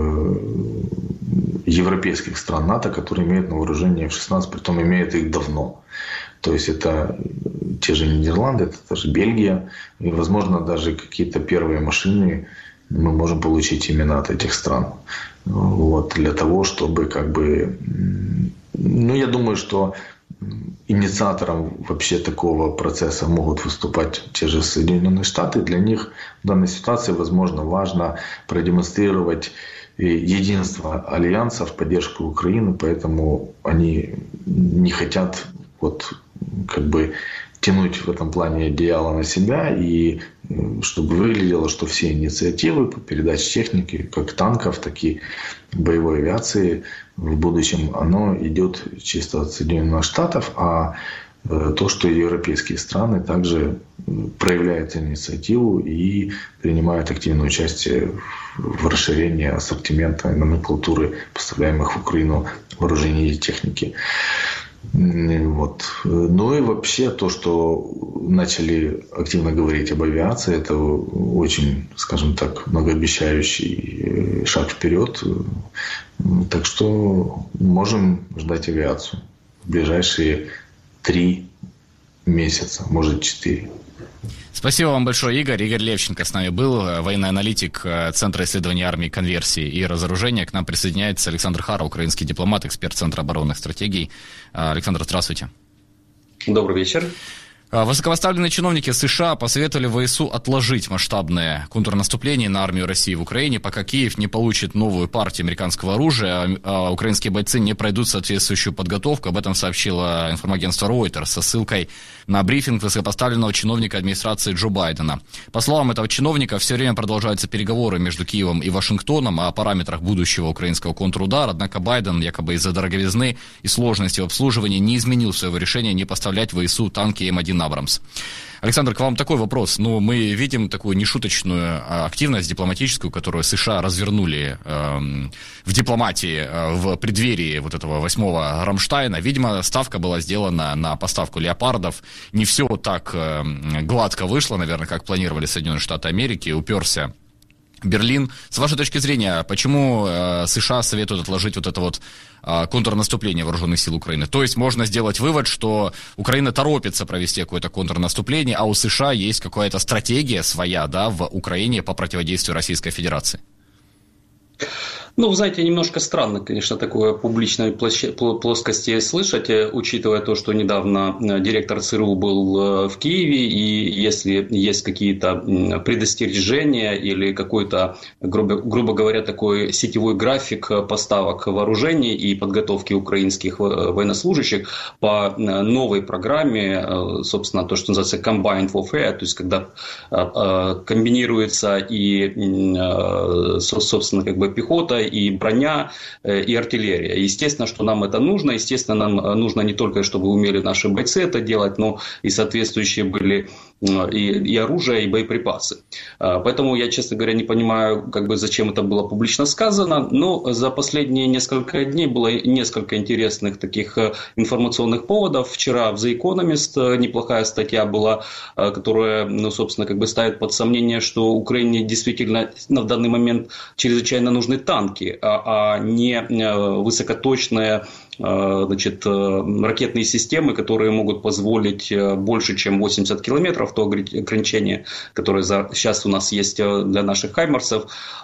S5: европейских стран НАТО, которые имеют на вооружении эф шестнадцать, притом имеют их давно. То есть это те же Нидерланды, это даже Бельгия, и, возможно, даже какие-то первые машины мы можем получить именно от этих стран. Вот, для того, чтобы как бы... Ну, я думаю, что инициатором вообще такого процесса могут выступать те же Соединенные Штаты. Для них в данной ситуации, возможно, важно продемонстрировать единство Альянса в поддержку Украины, поэтому они не хотят вот как бы тянуть в этом плане одеяло на себя, и чтобы выглядело, что все инициативы по передаче техники, как танков, так и боевой авиации в будущем, оно идет чисто от Соединенных Штатов, а то, что европейские страны также проявляют инициативу и принимают активное участие в расширении ассортимента и номенклатуры поставляемых в Украину вооружений и техники. Вот. Ну и вообще то, что начали активно говорить об авиации, это очень, скажем так, многообещающий шаг вперед. Так что можем ждать авиацию в ближайшие три месяца, может четыре.
S2: Спасибо вам большое, Игорь. Игорь Левченко с нами был, военный аналитик Центра исследований армии, конверсии и разоружения. К нам присоединяется Александр Хара, украинский дипломат, эксперт Центра оборонных стратегий. Александр, здравствуйте.
S6: Добрый вечер.
S2: Высокопоставленные чиновники США посоветовали ВСУ отложить масштабное контрнаступление на армию России в Украине, пока Киев не получит новую партию американского оружия, а украинские бойцы не пройдут соответствующую подготовку. Об этом сообщило информагентство Reuters со ссылкой на брифинг высокопоставленного чиновника администрации Джо Байдена. По словам этого чиновника, все время продолжаются переговоры между Киевом и Вашингтоном о параметрах будущего украинского контрудара, однако Байден, якобы из-за дороговизны и сложности в обслуживании, не изменил своего решения не поставлять ВСУ танки эм один Абрамс. Александр, к вам такой вопрос. Ну, мы видим такую нешуточную активность дипломатическую, которую США развернули э, в дипломатии э, в преддверии вот этого восьмого Рамштайна. Видимо, ставка была сделана на поставку леопардов. Не все так э, гладко вышло, наверное, как планировали Соединенные Штаты Америки. Уперся Берлин. С вашей точки зрения, почему э, США советуют отложить вот это вот э, контрнаступление вооруженных сил Украины? То есть можно сделать вывод, что Украина торопится провести какое-то контрнаступление, а у США есть какая-то стратегия своя, да, в Украине по противодействию Российской Федерации?
S6: Ну, знаете, немножко странно, конечно, такое в публичной плоскости слышать, учитывая то, что недавно директор ЦРУ был в Киеве, и если есть какие-то предостережения или какой-то, грубо, грубо говоря, такой сетевой график поставок вооружений и подготовки украинских военнослужащих по новой программе, собственно, то, что называется Combined Warfare, то есть когда комбинируется и, собственно, как бы пехота, и броня, и артиллерия. Естественно, что нам это нужно. Естественно, нам нужно не только, чтобы умели наши бойцы это делать, но и соответствующие были и, и оружие, и боеприпасы. Поэтому я, честно говоря, не понимаю, как бы, зачем это было публично сказано. Но за последние несколько дней было несколько интересных таких информационных поводов. Вчера в The Economist неплохая статья была, которая, ну, собственно, как бы ставит под сомнение, что Украине действительно на данный момент чрезвычайно нужны танки, а, а не высокоточные, значит, ракетные системы, которые могут позволить больше, чем восемьдесят километров, то ограничение, которое сейчас у нас есть для наших хаймарсов.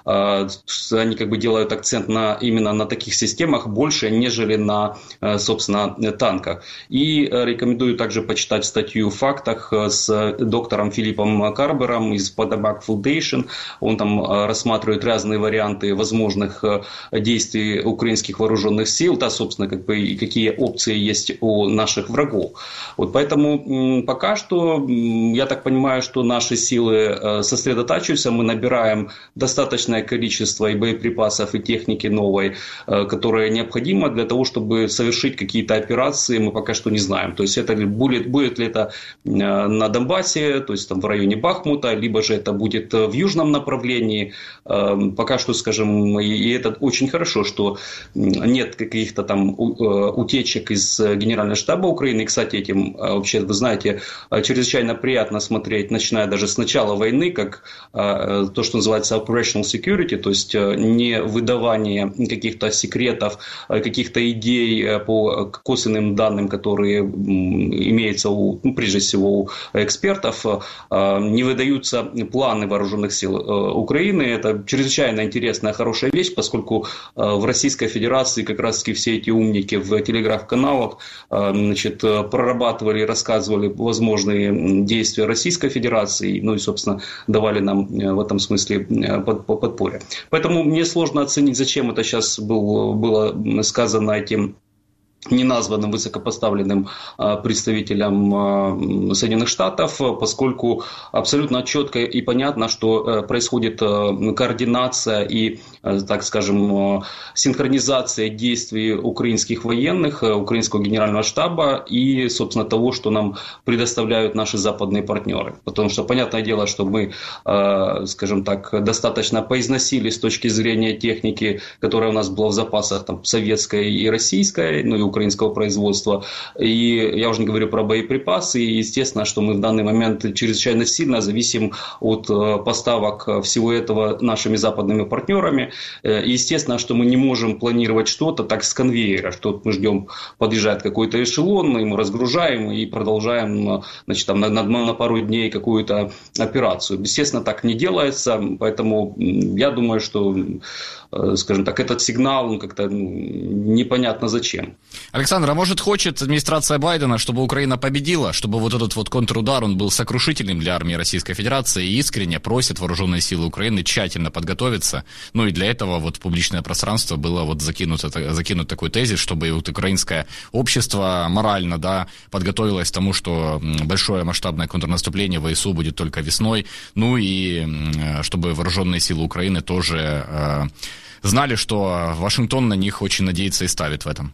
S6: Они как бы делают акцент на, именно на таких системах больше, нежели на, собственно, танках. И рекомендую также почитать статью в «Фактах» с доктором Филиппом Карбером из Potomac Foundation. Он там рассматривает разные варианты возможных действий украинских вооруженных сил, да, собственно, как бы, и какие опции есть у наших врагов. Вот поэтому пока что, я так понимаю, что наши силы сосредотачиваются, мы набираем достаточное количество и боеприпасов, и техники новой, которая необходима для того, чтобы совершить какие-то операции, мы пока что не знаем. То есть это будет, будет ли это на Донбассе, то есть там в районе Бахмута, либо же это будет в южном направлении. Пока что, скажем, и это очень хорошо, что нет каких-то там утечек из Генерального штаба Украины. И, кстати, этим вообще, вы знаете, чрезвычайно приятно смотреть, начиная даже с начала войны, как то, что называется operational security, то есть не выдавание каких-то секретов, каких-то идей по косвенным данным, которые имеются у, ну, прежде всего у экспертов, не выдаются планы вооруженных сил Украины. Это чрезвычайно интересная, хорошая вещь, поскольку в Российской Федерации как раз-таки все эти умники сотрудники в телеграф-каналах значит, прорабатывали, рассказывали возможные действия Российской Федерации, ну и, собственно, давали нам в этом смысле подпорье. Поэтому мне сложно оценить, зачем это сейчас был, было сказано этим неназванным высокопоставленным представителям Соединенных Штатов, поскольку абсолютно четко и понятно, что происходит координация и, так скажем, синхронизация действий украинских военных, украинского генерального штаба и, собственно, того, что нам предоставляют наши западные партнеры. Потому что, понятное дело, что мы, скажем так, достаточно поизносили с точки зрения техники, которая у нас была в запасах, там, советской и российской, ну и украинского производства. И я уже не говорю про боеприпасы. И естественно, что мы в данный момент чрезвычайно сильно зависим от поставок всего этого нашими западными партнерами. И естественно, что мы не можем планировать что-то так с конвейера, что мы ждем, подъезжает какой-то эшелон, мы ему разгружаем и продолжаем, значит, там, на, на пару дней какую-то операцию. Естественно, так не делается, поэтому я думаю, что, скажем так, этот сигнал он как-то непонятно зачем.
S2: Александр, а может хочет администрация Байдена, чтобы Украина победила, чтобы вот этот вот контрудар, он был сокрушительным для армии Российской Федерации и искренне просит вооруженные силы Украины тщательно подготовиться, ну и для этого вот в публичное пространство было вот закинут, закинут такой тезис, чтобы вот украинское общество морально, да, подготовилось к тому, что большое масштабное контрнаступление ВСУ будет только весной, ну и чтобы вооруженные силы Украины тоже э, знали, что Вашингтон на них очень надеется и ставит в этом.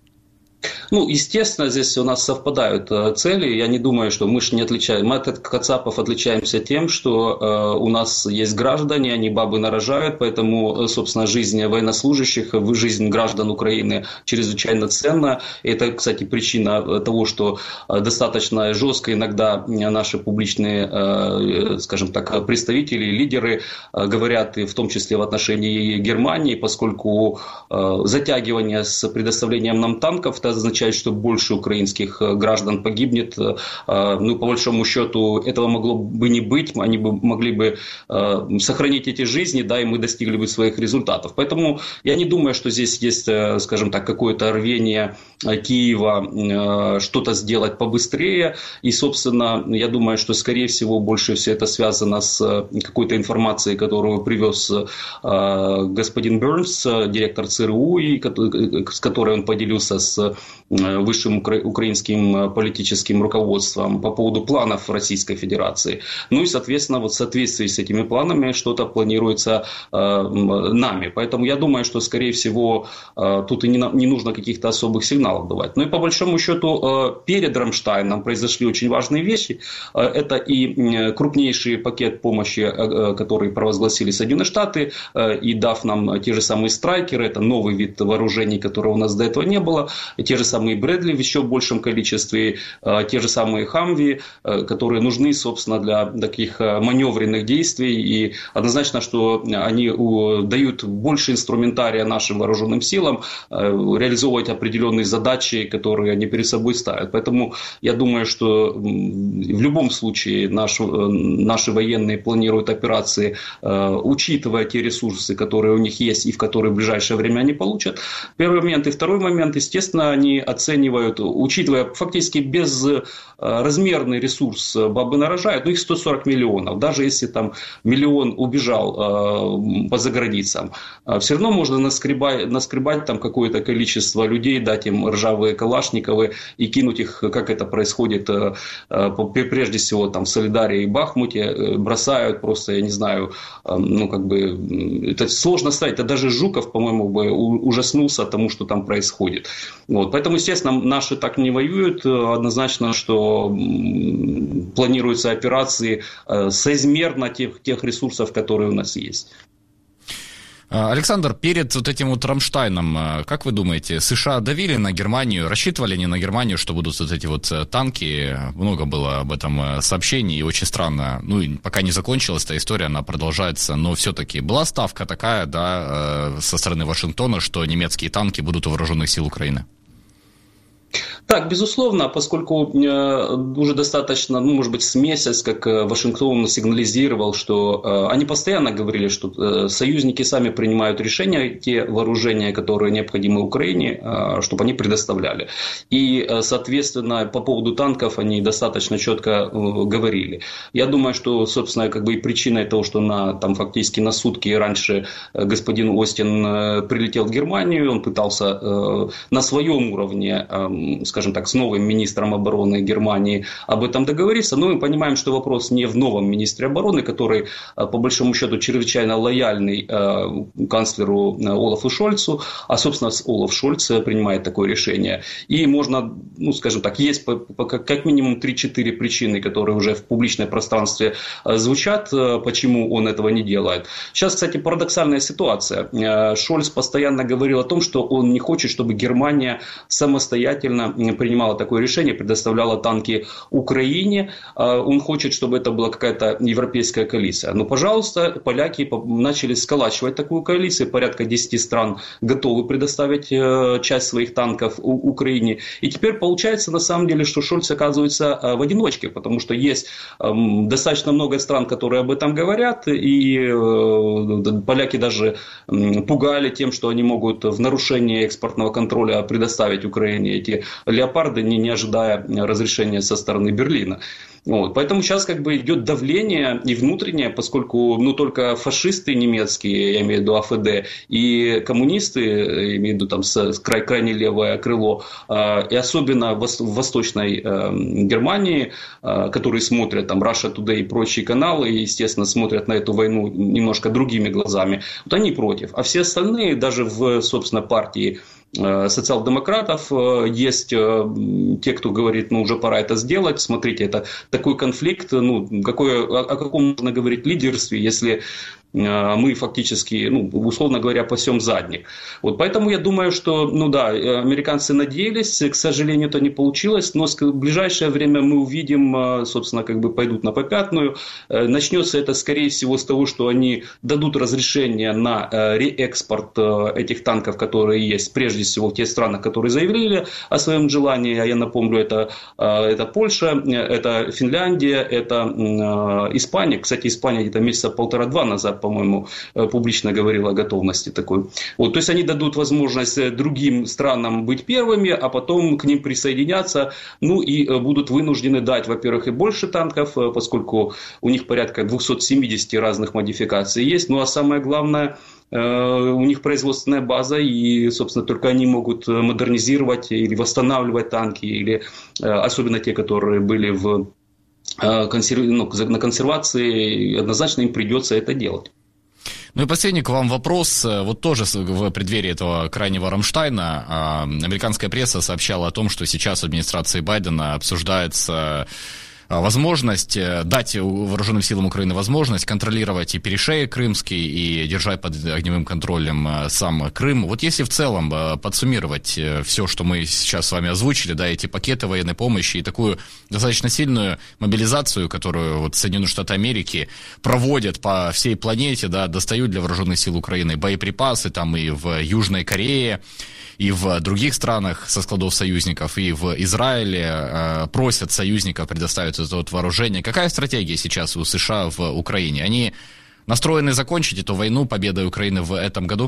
S6: Ну, естественно, здесь у нас совпадают цели. Я не думаю, что мы же не отличаем. Мы от кацапов отличаемся тем, что э, у нас есть граждане, они бабы нарожают, поэтому, собственно, жизнь военнослужащих, жизнь граждан Украины чрезвычайно ценна. Это, кстати, причина того, что достаточно жестко иногда наши публичные, э, скажем так, представители, лидеры э, говорят, и в том числе в отношении Германии, поскольку э, затягивание с предоставлением нам танков, это означает, что больше украинских граждан погибнет. Ну, по большому счету, этого могло бы не быть. Они бы могли бы сохранить эти жизни, да, и мы достигли бы своих результатов. Поэтому я не думаю, что здесь есть, скажем так, какое-то рвение Киева что-то сделать побыстрее. И, собственно, я думаю, что, скорее всего, больше все это связано с какой-то информацией, которую привез господин Бернс, директор ЦРУ, и с которой он поделился с высшим укра- украинским политическим руководством по поводу планов Российской Федерации. Ну и, соответственно, вот в соответствии с этими планами что-то планируется э, нами. Поэтому я думаю, что, скорее всего, э, тут и не, на, не нужно каких-то особых сигналов давать. Ну и по большому счету э, перед Рамштайном произошли очень важные вещи. Э, это и крупнейший пакет помощи, э, который провозгласили Соединенные Штаты, э, и дав нам те же самые страйкеры, это новый вид вооружений, которого у нас до этого не было, те же самые Брэдли в еще большем количестве, те же самые Хамви, которые нужны, собственно, для таких маневренных действий. И однозначно, что они дают больше инструментария нашим вооруженным силам реализовывать определенные задачи, которые они перед собой ставят. Поэтому я думаю, что в любом случае наш, наши военные планируют операции, учитывая те ресурсы, которые у них есть и в которые в ближайшее время они получат. Первый момент. И второй момент, естественно, они оценивают, учитывая фактически безразмерный ресурс бабы нарожают, ну их сто сорок миллионов, даже если там миллион убежал э, по заграницам, все равно можно наскребать, наскребать там какое-то количество людей, дать им ржавые калашниковы и кинуть их, как это происходит э, прежде всего там в Солидаре и Бахмуте, бросают просто, я не знаю, э, ну как бы, это сложно ставить, это даже Жуков, по-моему, бы ужаснулся тому, что там происходит. Вот. Поэтому, естественно, наши так не воюют. Однозначно, что планируются операции соизмерно тех, тех ресурсов, которые у нас есть.
S2: Александр, перед вот этим вот Рамштайном, как вы думаете, США давили на Германию, рассчитывали они на Германию, что будут вот эти вот танки? Много было об этом сообщений, и очень странно, ну, пока не закончилась эта история, она продолжается, но все-таки была ставка такая, да, со стороны Вашингтона, что немецкие танки будут у вооруженных сил Украины?
S6: Так, безусловно, поскольку уже достаточно, ну, может быть, с месяц, как Вашингтон сигнализировал, что они постоянно говорили, что союзники сами принимают решения, те вооружения, которые необходимы Украине, чтобы они предоставляли. И, соответственно, по поводу танков они достаточно четко говорили. Я думаю, что, собственно, как бы и причиной того, что на, там, фактически на сутки раньше господин Остин прилетел в Германию, он пытался на своем уровне, скажем так, с новым министром обороны Германии об этом договориться. Но мы понимаем, что вопрос не в новом министре обороны, который, по большому счету, чрезвычайно лояльный канцлеру Олафу Шольцу, а, собственно, Олаф Шольц принимает такое решение. И можно, ну, скажем так, есть как минимум три-четыре причины, которые уже в публичном пространстве звучат, почему он этого не делает. Сейчас, кстати, парадоксальная ситуация. Шольц постоянно говорил о том, что он не хочет, чтобы Германия самостоятельно принимала такое решение, предоставляла танки Украине. Он хочет, чтобы это была какая-то европейская коалиция. Но, пожалуйста, поляки начали сколачивать такую коалицию. Порядка десяти стран готовы предоставить часть своих танков Украине. И теперь получается, на самом деле, что Шольц оказывается в одиночке, потому что есть достаточно много стран, которые об этом говорят, и поляки даже пугали тем, что они могут в нарушении экспортного контроля предоставить Украине эти леопарды, не, не ожидая разрешения со стороны Берлина. Вот. Поэтому сейчас как бы идет давление и внутреннее, поскольку ну, только фашисты немецкие, я имею в виду АФД, и коммунисты, я имею в виду там с, край, крайне левое крыло, э, и особенно в, в Восточной э, Германии, э, которые смотрят там Russia Today и прочие каналы, и, естественно, смотрят на эту войну немножко другими глазами, вот они против. А все остальные, даже в, собственно, партии социал-демократов есть те, кто говорит, ну уже пора это сделать. Смотрите, это такой конфликт, ну какое, о каком можно говорить лидерстве, если мы фактически, ну, условно говоря, пасем задних. Вот, поэтому я думаю, что, ну да, американцы надеялись, к сожалению, это не получилось, но в ближайшее время мы увидим, собственно, как бы пойдут на попятную. Начнется это, скорее всего, с того, что они дадут разрешение на реэкспорт этих танков, которые есть, прежде всего, в тех странах, которые заявили о своем желании. А я напомню, это, это Польша, это Финляндия, это Испания. Кстати, Испания где-то месяца полтора-два назад, по-моему, публично говорила о готовности такой. Вот, то есть они дадут возможность другим странам быть первыми, а потом к ним присоединяться, ну и будут вынуждены дать, во-первых, и больше танков, поскольку у них порядка двести семьдесят разных модификаций есть, ну а самое главное, у них производственная база, и, собственно, только они могут модернизировать или восстанавливать танки, или особенно те, которые были в консерв... ну, на консервации, однозначно им придется это делать.
S2: Ну и последний к вам вопрос. Вот тоже в преддверии этого крайнего Рамштайна американская пресса сообщала о том, что сейчас в администрации Байдена обсуждается возможность дать вооруженным силам Украины возможность контролировать и перешеек крымский, и держать под огневым контролем сам Крым. Вот если в целом подсуммировать все, что мы сейчас с вами озвучили, да, эти пакеты военной помощи и такую достаточно сильную мобилизацию, которую вот Соединенные Штаты Америки проводят по всей планете, да, достают для вооруженных сил Украины боеприпасы там и в Южной Корее, и в других странах со складов союзников, и в Израиле э, просят союзников предоставить это вот вооружение. Какая стратегия сейчас у США в Украине? Они настроены закончить эту войну победой Украины в этом году?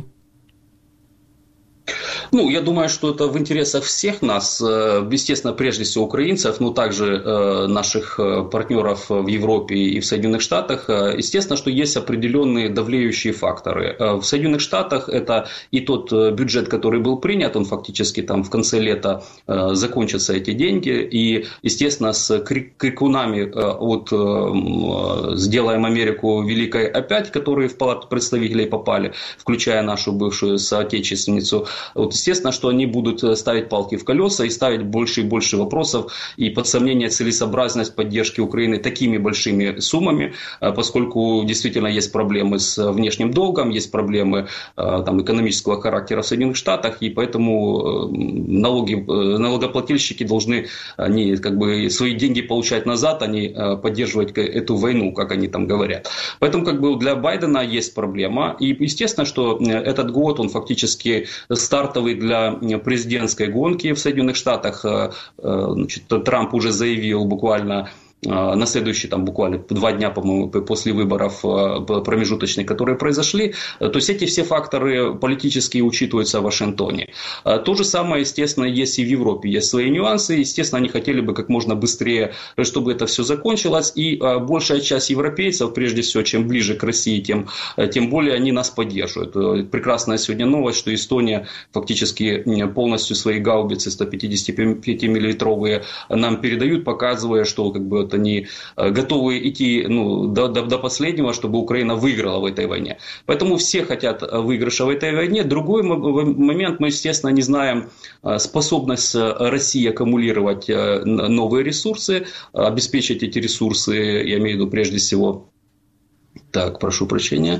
S6: Ну, я думаю, что это в интересах всех нас, естественно, прежде всего украинцев, но также наших партнеров в Европе и в Соединенных Штатах. Естественно, что есть определенные давлеющие факторы. В Соединенных Штатах это и тот бюджет, который был принят, он фактически там в конце лета закончатся эти деньги. И, естественно, с крикунами от «Сделаем Америку великой опять», которые в Палату представителей попали, включая нашу бывшую соотечественницу, вот, естественно, что они будут ставить палки в колеса и ставить больше и больше вопросов и под сомнение целесообразность поддержки Украины такими большими суммами, поскольку действительно есть проблемы с внешним долгом, есть проблемы там, экономического характера в Соединенных Штатах, и поэтому налоги, налогоплательщики должны они, как бы, свои деньги получать назад, а не поддерживать эту войну, как они там говорят. Поэтому как бы, для Байдена есть проблема. И естественно, что этот год, он фактически стартовый тестовый для президентской гонки в Соединенных Штатах. Значит, Трамп уже заявил буквально на следующий, там, буквально два дня, по-моему, после выборов промежуточных, которые произошли. То есть эти все факторы политические учитываются в Вашингтоне. То же самое, естественно, есть и в Европе. Есть свои нюансы. Естественно, они хотели бы как можно быстрее, чтобы это все закончилось. И большая часть европейцев, прежде всего, чем ближе к России, тем, тем более они нас поддерживают. Прекрасная сегодня новость, что Эстония фактически полностью свои гаубицы сто пятидесятипятимиллиметровые нам передают, показывая, что как бы они готовы идти ну, до, до, до последнего, чтобы Украина выиграла в этой войне. Поэтому все хотят выигрыша в этой войне. Другой момент, мы, естественно, не знаем способность России аккумулировать новые ресурсы, обеспечить эти ресурсы, я имею в виду прежде всего. Так, прошу прощения.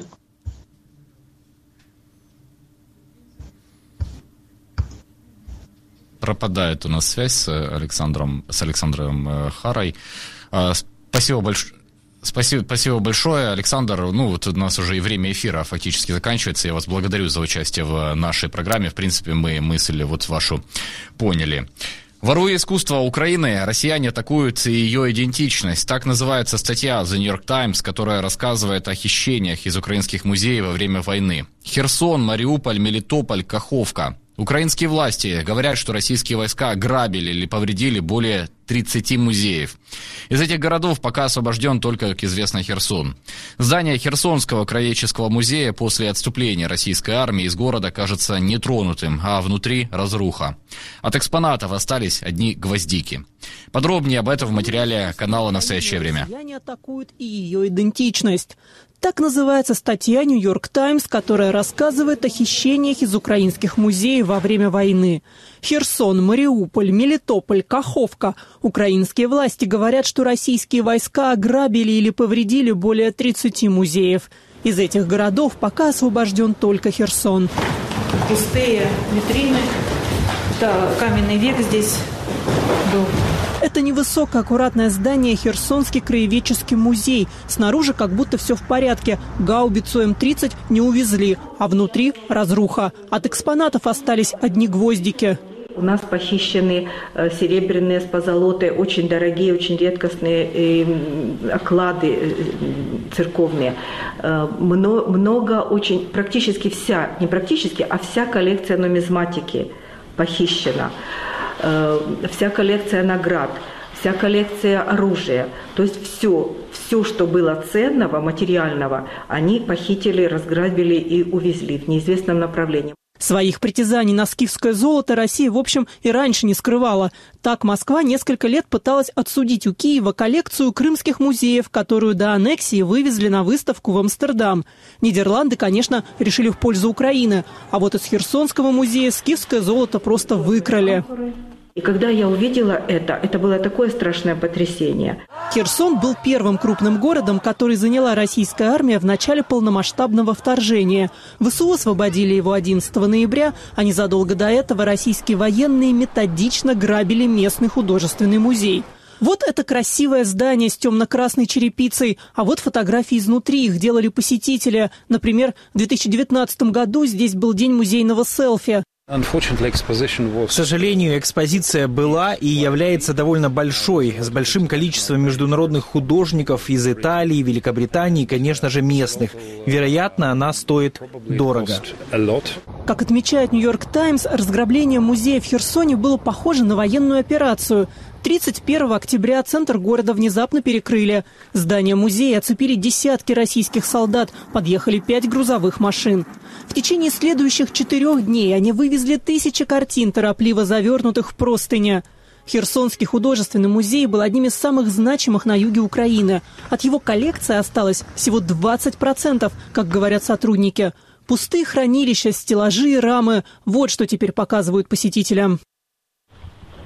S2: Пропадает у нас связь с Александром, с Александром Харой. Спасибо большое. Спасибо, спасибо большое, Александр. Ну, вот у нас уже и время эфира фактически заканчивается. Я вас благодарю за участие в нашей программе. В принципе, мы мысль вот вашу поняли. Воруя искусство Украины, россияне атакуют и ее идентичность. Так называется статья The New York Times, которая рассказывает о хищениях из украинских музеев во время войны. Херсон, Мариуполь, Мелитополь, Каховка. Украинские власти говорят, что российские войска ограбили или повредили более тридцати музеев. Из этих городов пока освобожден только, как известно, Херсон. Здание Херсонского краеведческого музея после отступления российской армии из города кажется нетронутым, а внутри разруха. От экспонатов остались одни гвоздики. Подробнее об этом в материале канала «Настоящее время».
S7: Россияне атакуют и ее идентичность. Так называется статья New York Times, которая рассказывает о хищениях из украинских музеев во время войны. Херсон, Мариуполь, Мелитополь, Каховка. Украинские власти говорят, что российские войска ограбили или повредили более тридцати музеев. Из этих городов пока освобожден только Херсон.
S3: Пустые витрины. Да, каменный век здесь был.
S7: Это невысокое аккуратное здание Херсонский краеведческий музей. Снаружи как будто все в порядке. Гаубицу эм тридцать не увезли, а внутри разруха. От экспонатов остались одни гвоздики.
S8: У нас похищены серебряные с позолотой, очень дорогие, очень редкостные оклады церковные. Много, очень, практически вся, не практически, а вся коллекция нумизматики похищена. Вся коллекция наград, вся коллекция оружия. То есть все, все, что было ценного, материального, они похитили, разграбили и увезли в неизвестном направлении.
S7: Своих притязаний на скифское золото Россия, в общем, и раньше не скрывала. Так Москва несколько лет пыталась отсудить у Киева коллекцию крымских музеев, которую до аннексии вывезли на выставку в Амстердам. Нидерланды, конечно, решили в пользу Украины. А вот из Херсонского музея скифское золото просто выкрали.
S8: И когда я увидела это, это было такое страшное потрясение.
S7: Херсон был первым крупным городом, который заняла российская армия в начале полномасштабного вторжения. ВСУ освободили его одиннадцатого ноября, а незадолго до этого российские военные методично грабили местный художественный музей. Вот это красивое здание с темно-красной черепицей, а вот фотографии изнутри, их делали посетители. Например, в две тысячи девятнадцатом году здесь был день музейного селфи.
S9: К сожалению, экспозиция была и является довольно большой, с большим количеством международных художников из Италии, Великобритании и, конечно же, местных. Вероятно, она стоит дорого.
S7: Как отмечает New York Times, разграбление музея в Херсоне было похоже на военную операцию. тридцать первого октября центр города внезапно перекрыли. Здание музея оцепили десятки российских солдат, подъехали пять грузовых машин. В течение следующих четырех дней они вывезли тысячи картин, торопливо завернутых в простыни. Херсонский художественный музей был одним из самых значимых на юге Украины. От его коллекции осталось всего двадцать процентов, как говорят сотрудники. Пустые хранилища, стеллажи и рамы – вот что теперь показывают посетителям.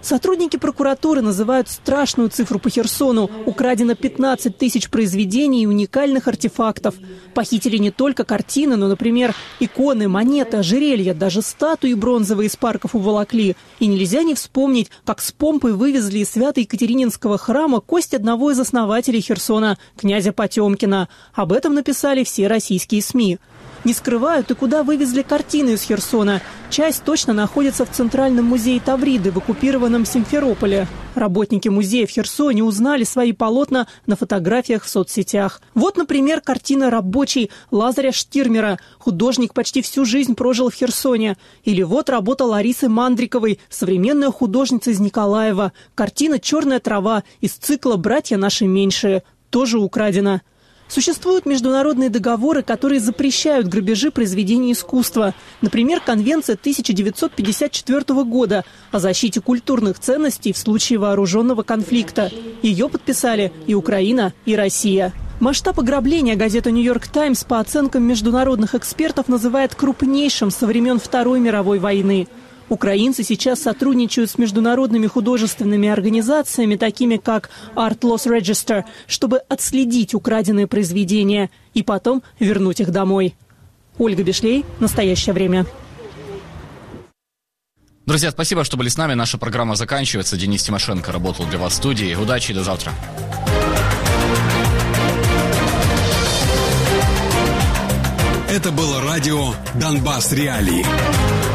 S7: Сотрудники прокуратуры называют страшную цифру по Херсону. Украдено пятнадцать тысяч произведений и уникальных артефактов. Похитили не только картины, но, например, иконы, монеты, ожерелья, даже статуи бронзовые из парков уволокли. И нельзя не вспомнить, как с помпой вывезли из Свято-Екатерининского храма кость одного из основателей Херсона, князя Потемкина. Об этом написали все российские СМИ. Не скрывают и куда вывезли картины из Херсона. Часть точно находится в Центральном музее Тавриды в оккупированном Симферополе. Работники музея в Херсоне узнали свои полотна на фотографиях в соцсетях. Вот, например, картина «Рабочий» Лазаря Штирмера. Художник почти всю жизнь прожил в Херсоне. Или вот работа Ларисы Мандриковой, современная художница из Николаева. Картина «Черная трава» из цикла «Братья наши меньшие». Тоже украдена. Существуют международные договоры, которые запрещают грабежи произведений искусства. Например, Конвенция тысяча девятьсот пятьдесят четвёртого года о защите культурных ценностей в случае вооруженного конфликта. Ее подписали и Украина, и Россия. Масштаб ограбления газета «Нью-Йорк Таймс» по оценкам международных экспертов называет крупнейшим со времен Второй мировой войны. Украинцы сейчас сотрудничают с международными художественными организациями, такими как Art Loss Register, чтобы отследить украденные произведения и потом вернуть их домой. Ольга Бешлей, «Настоящее время».
S2: Друзья, спасибо, что были с нами. Наша программа заканчивается. Денис Тимошенко работал для вас в студии. Удачи и до завтра.
S10: Это было радио «Донбасс Реалии».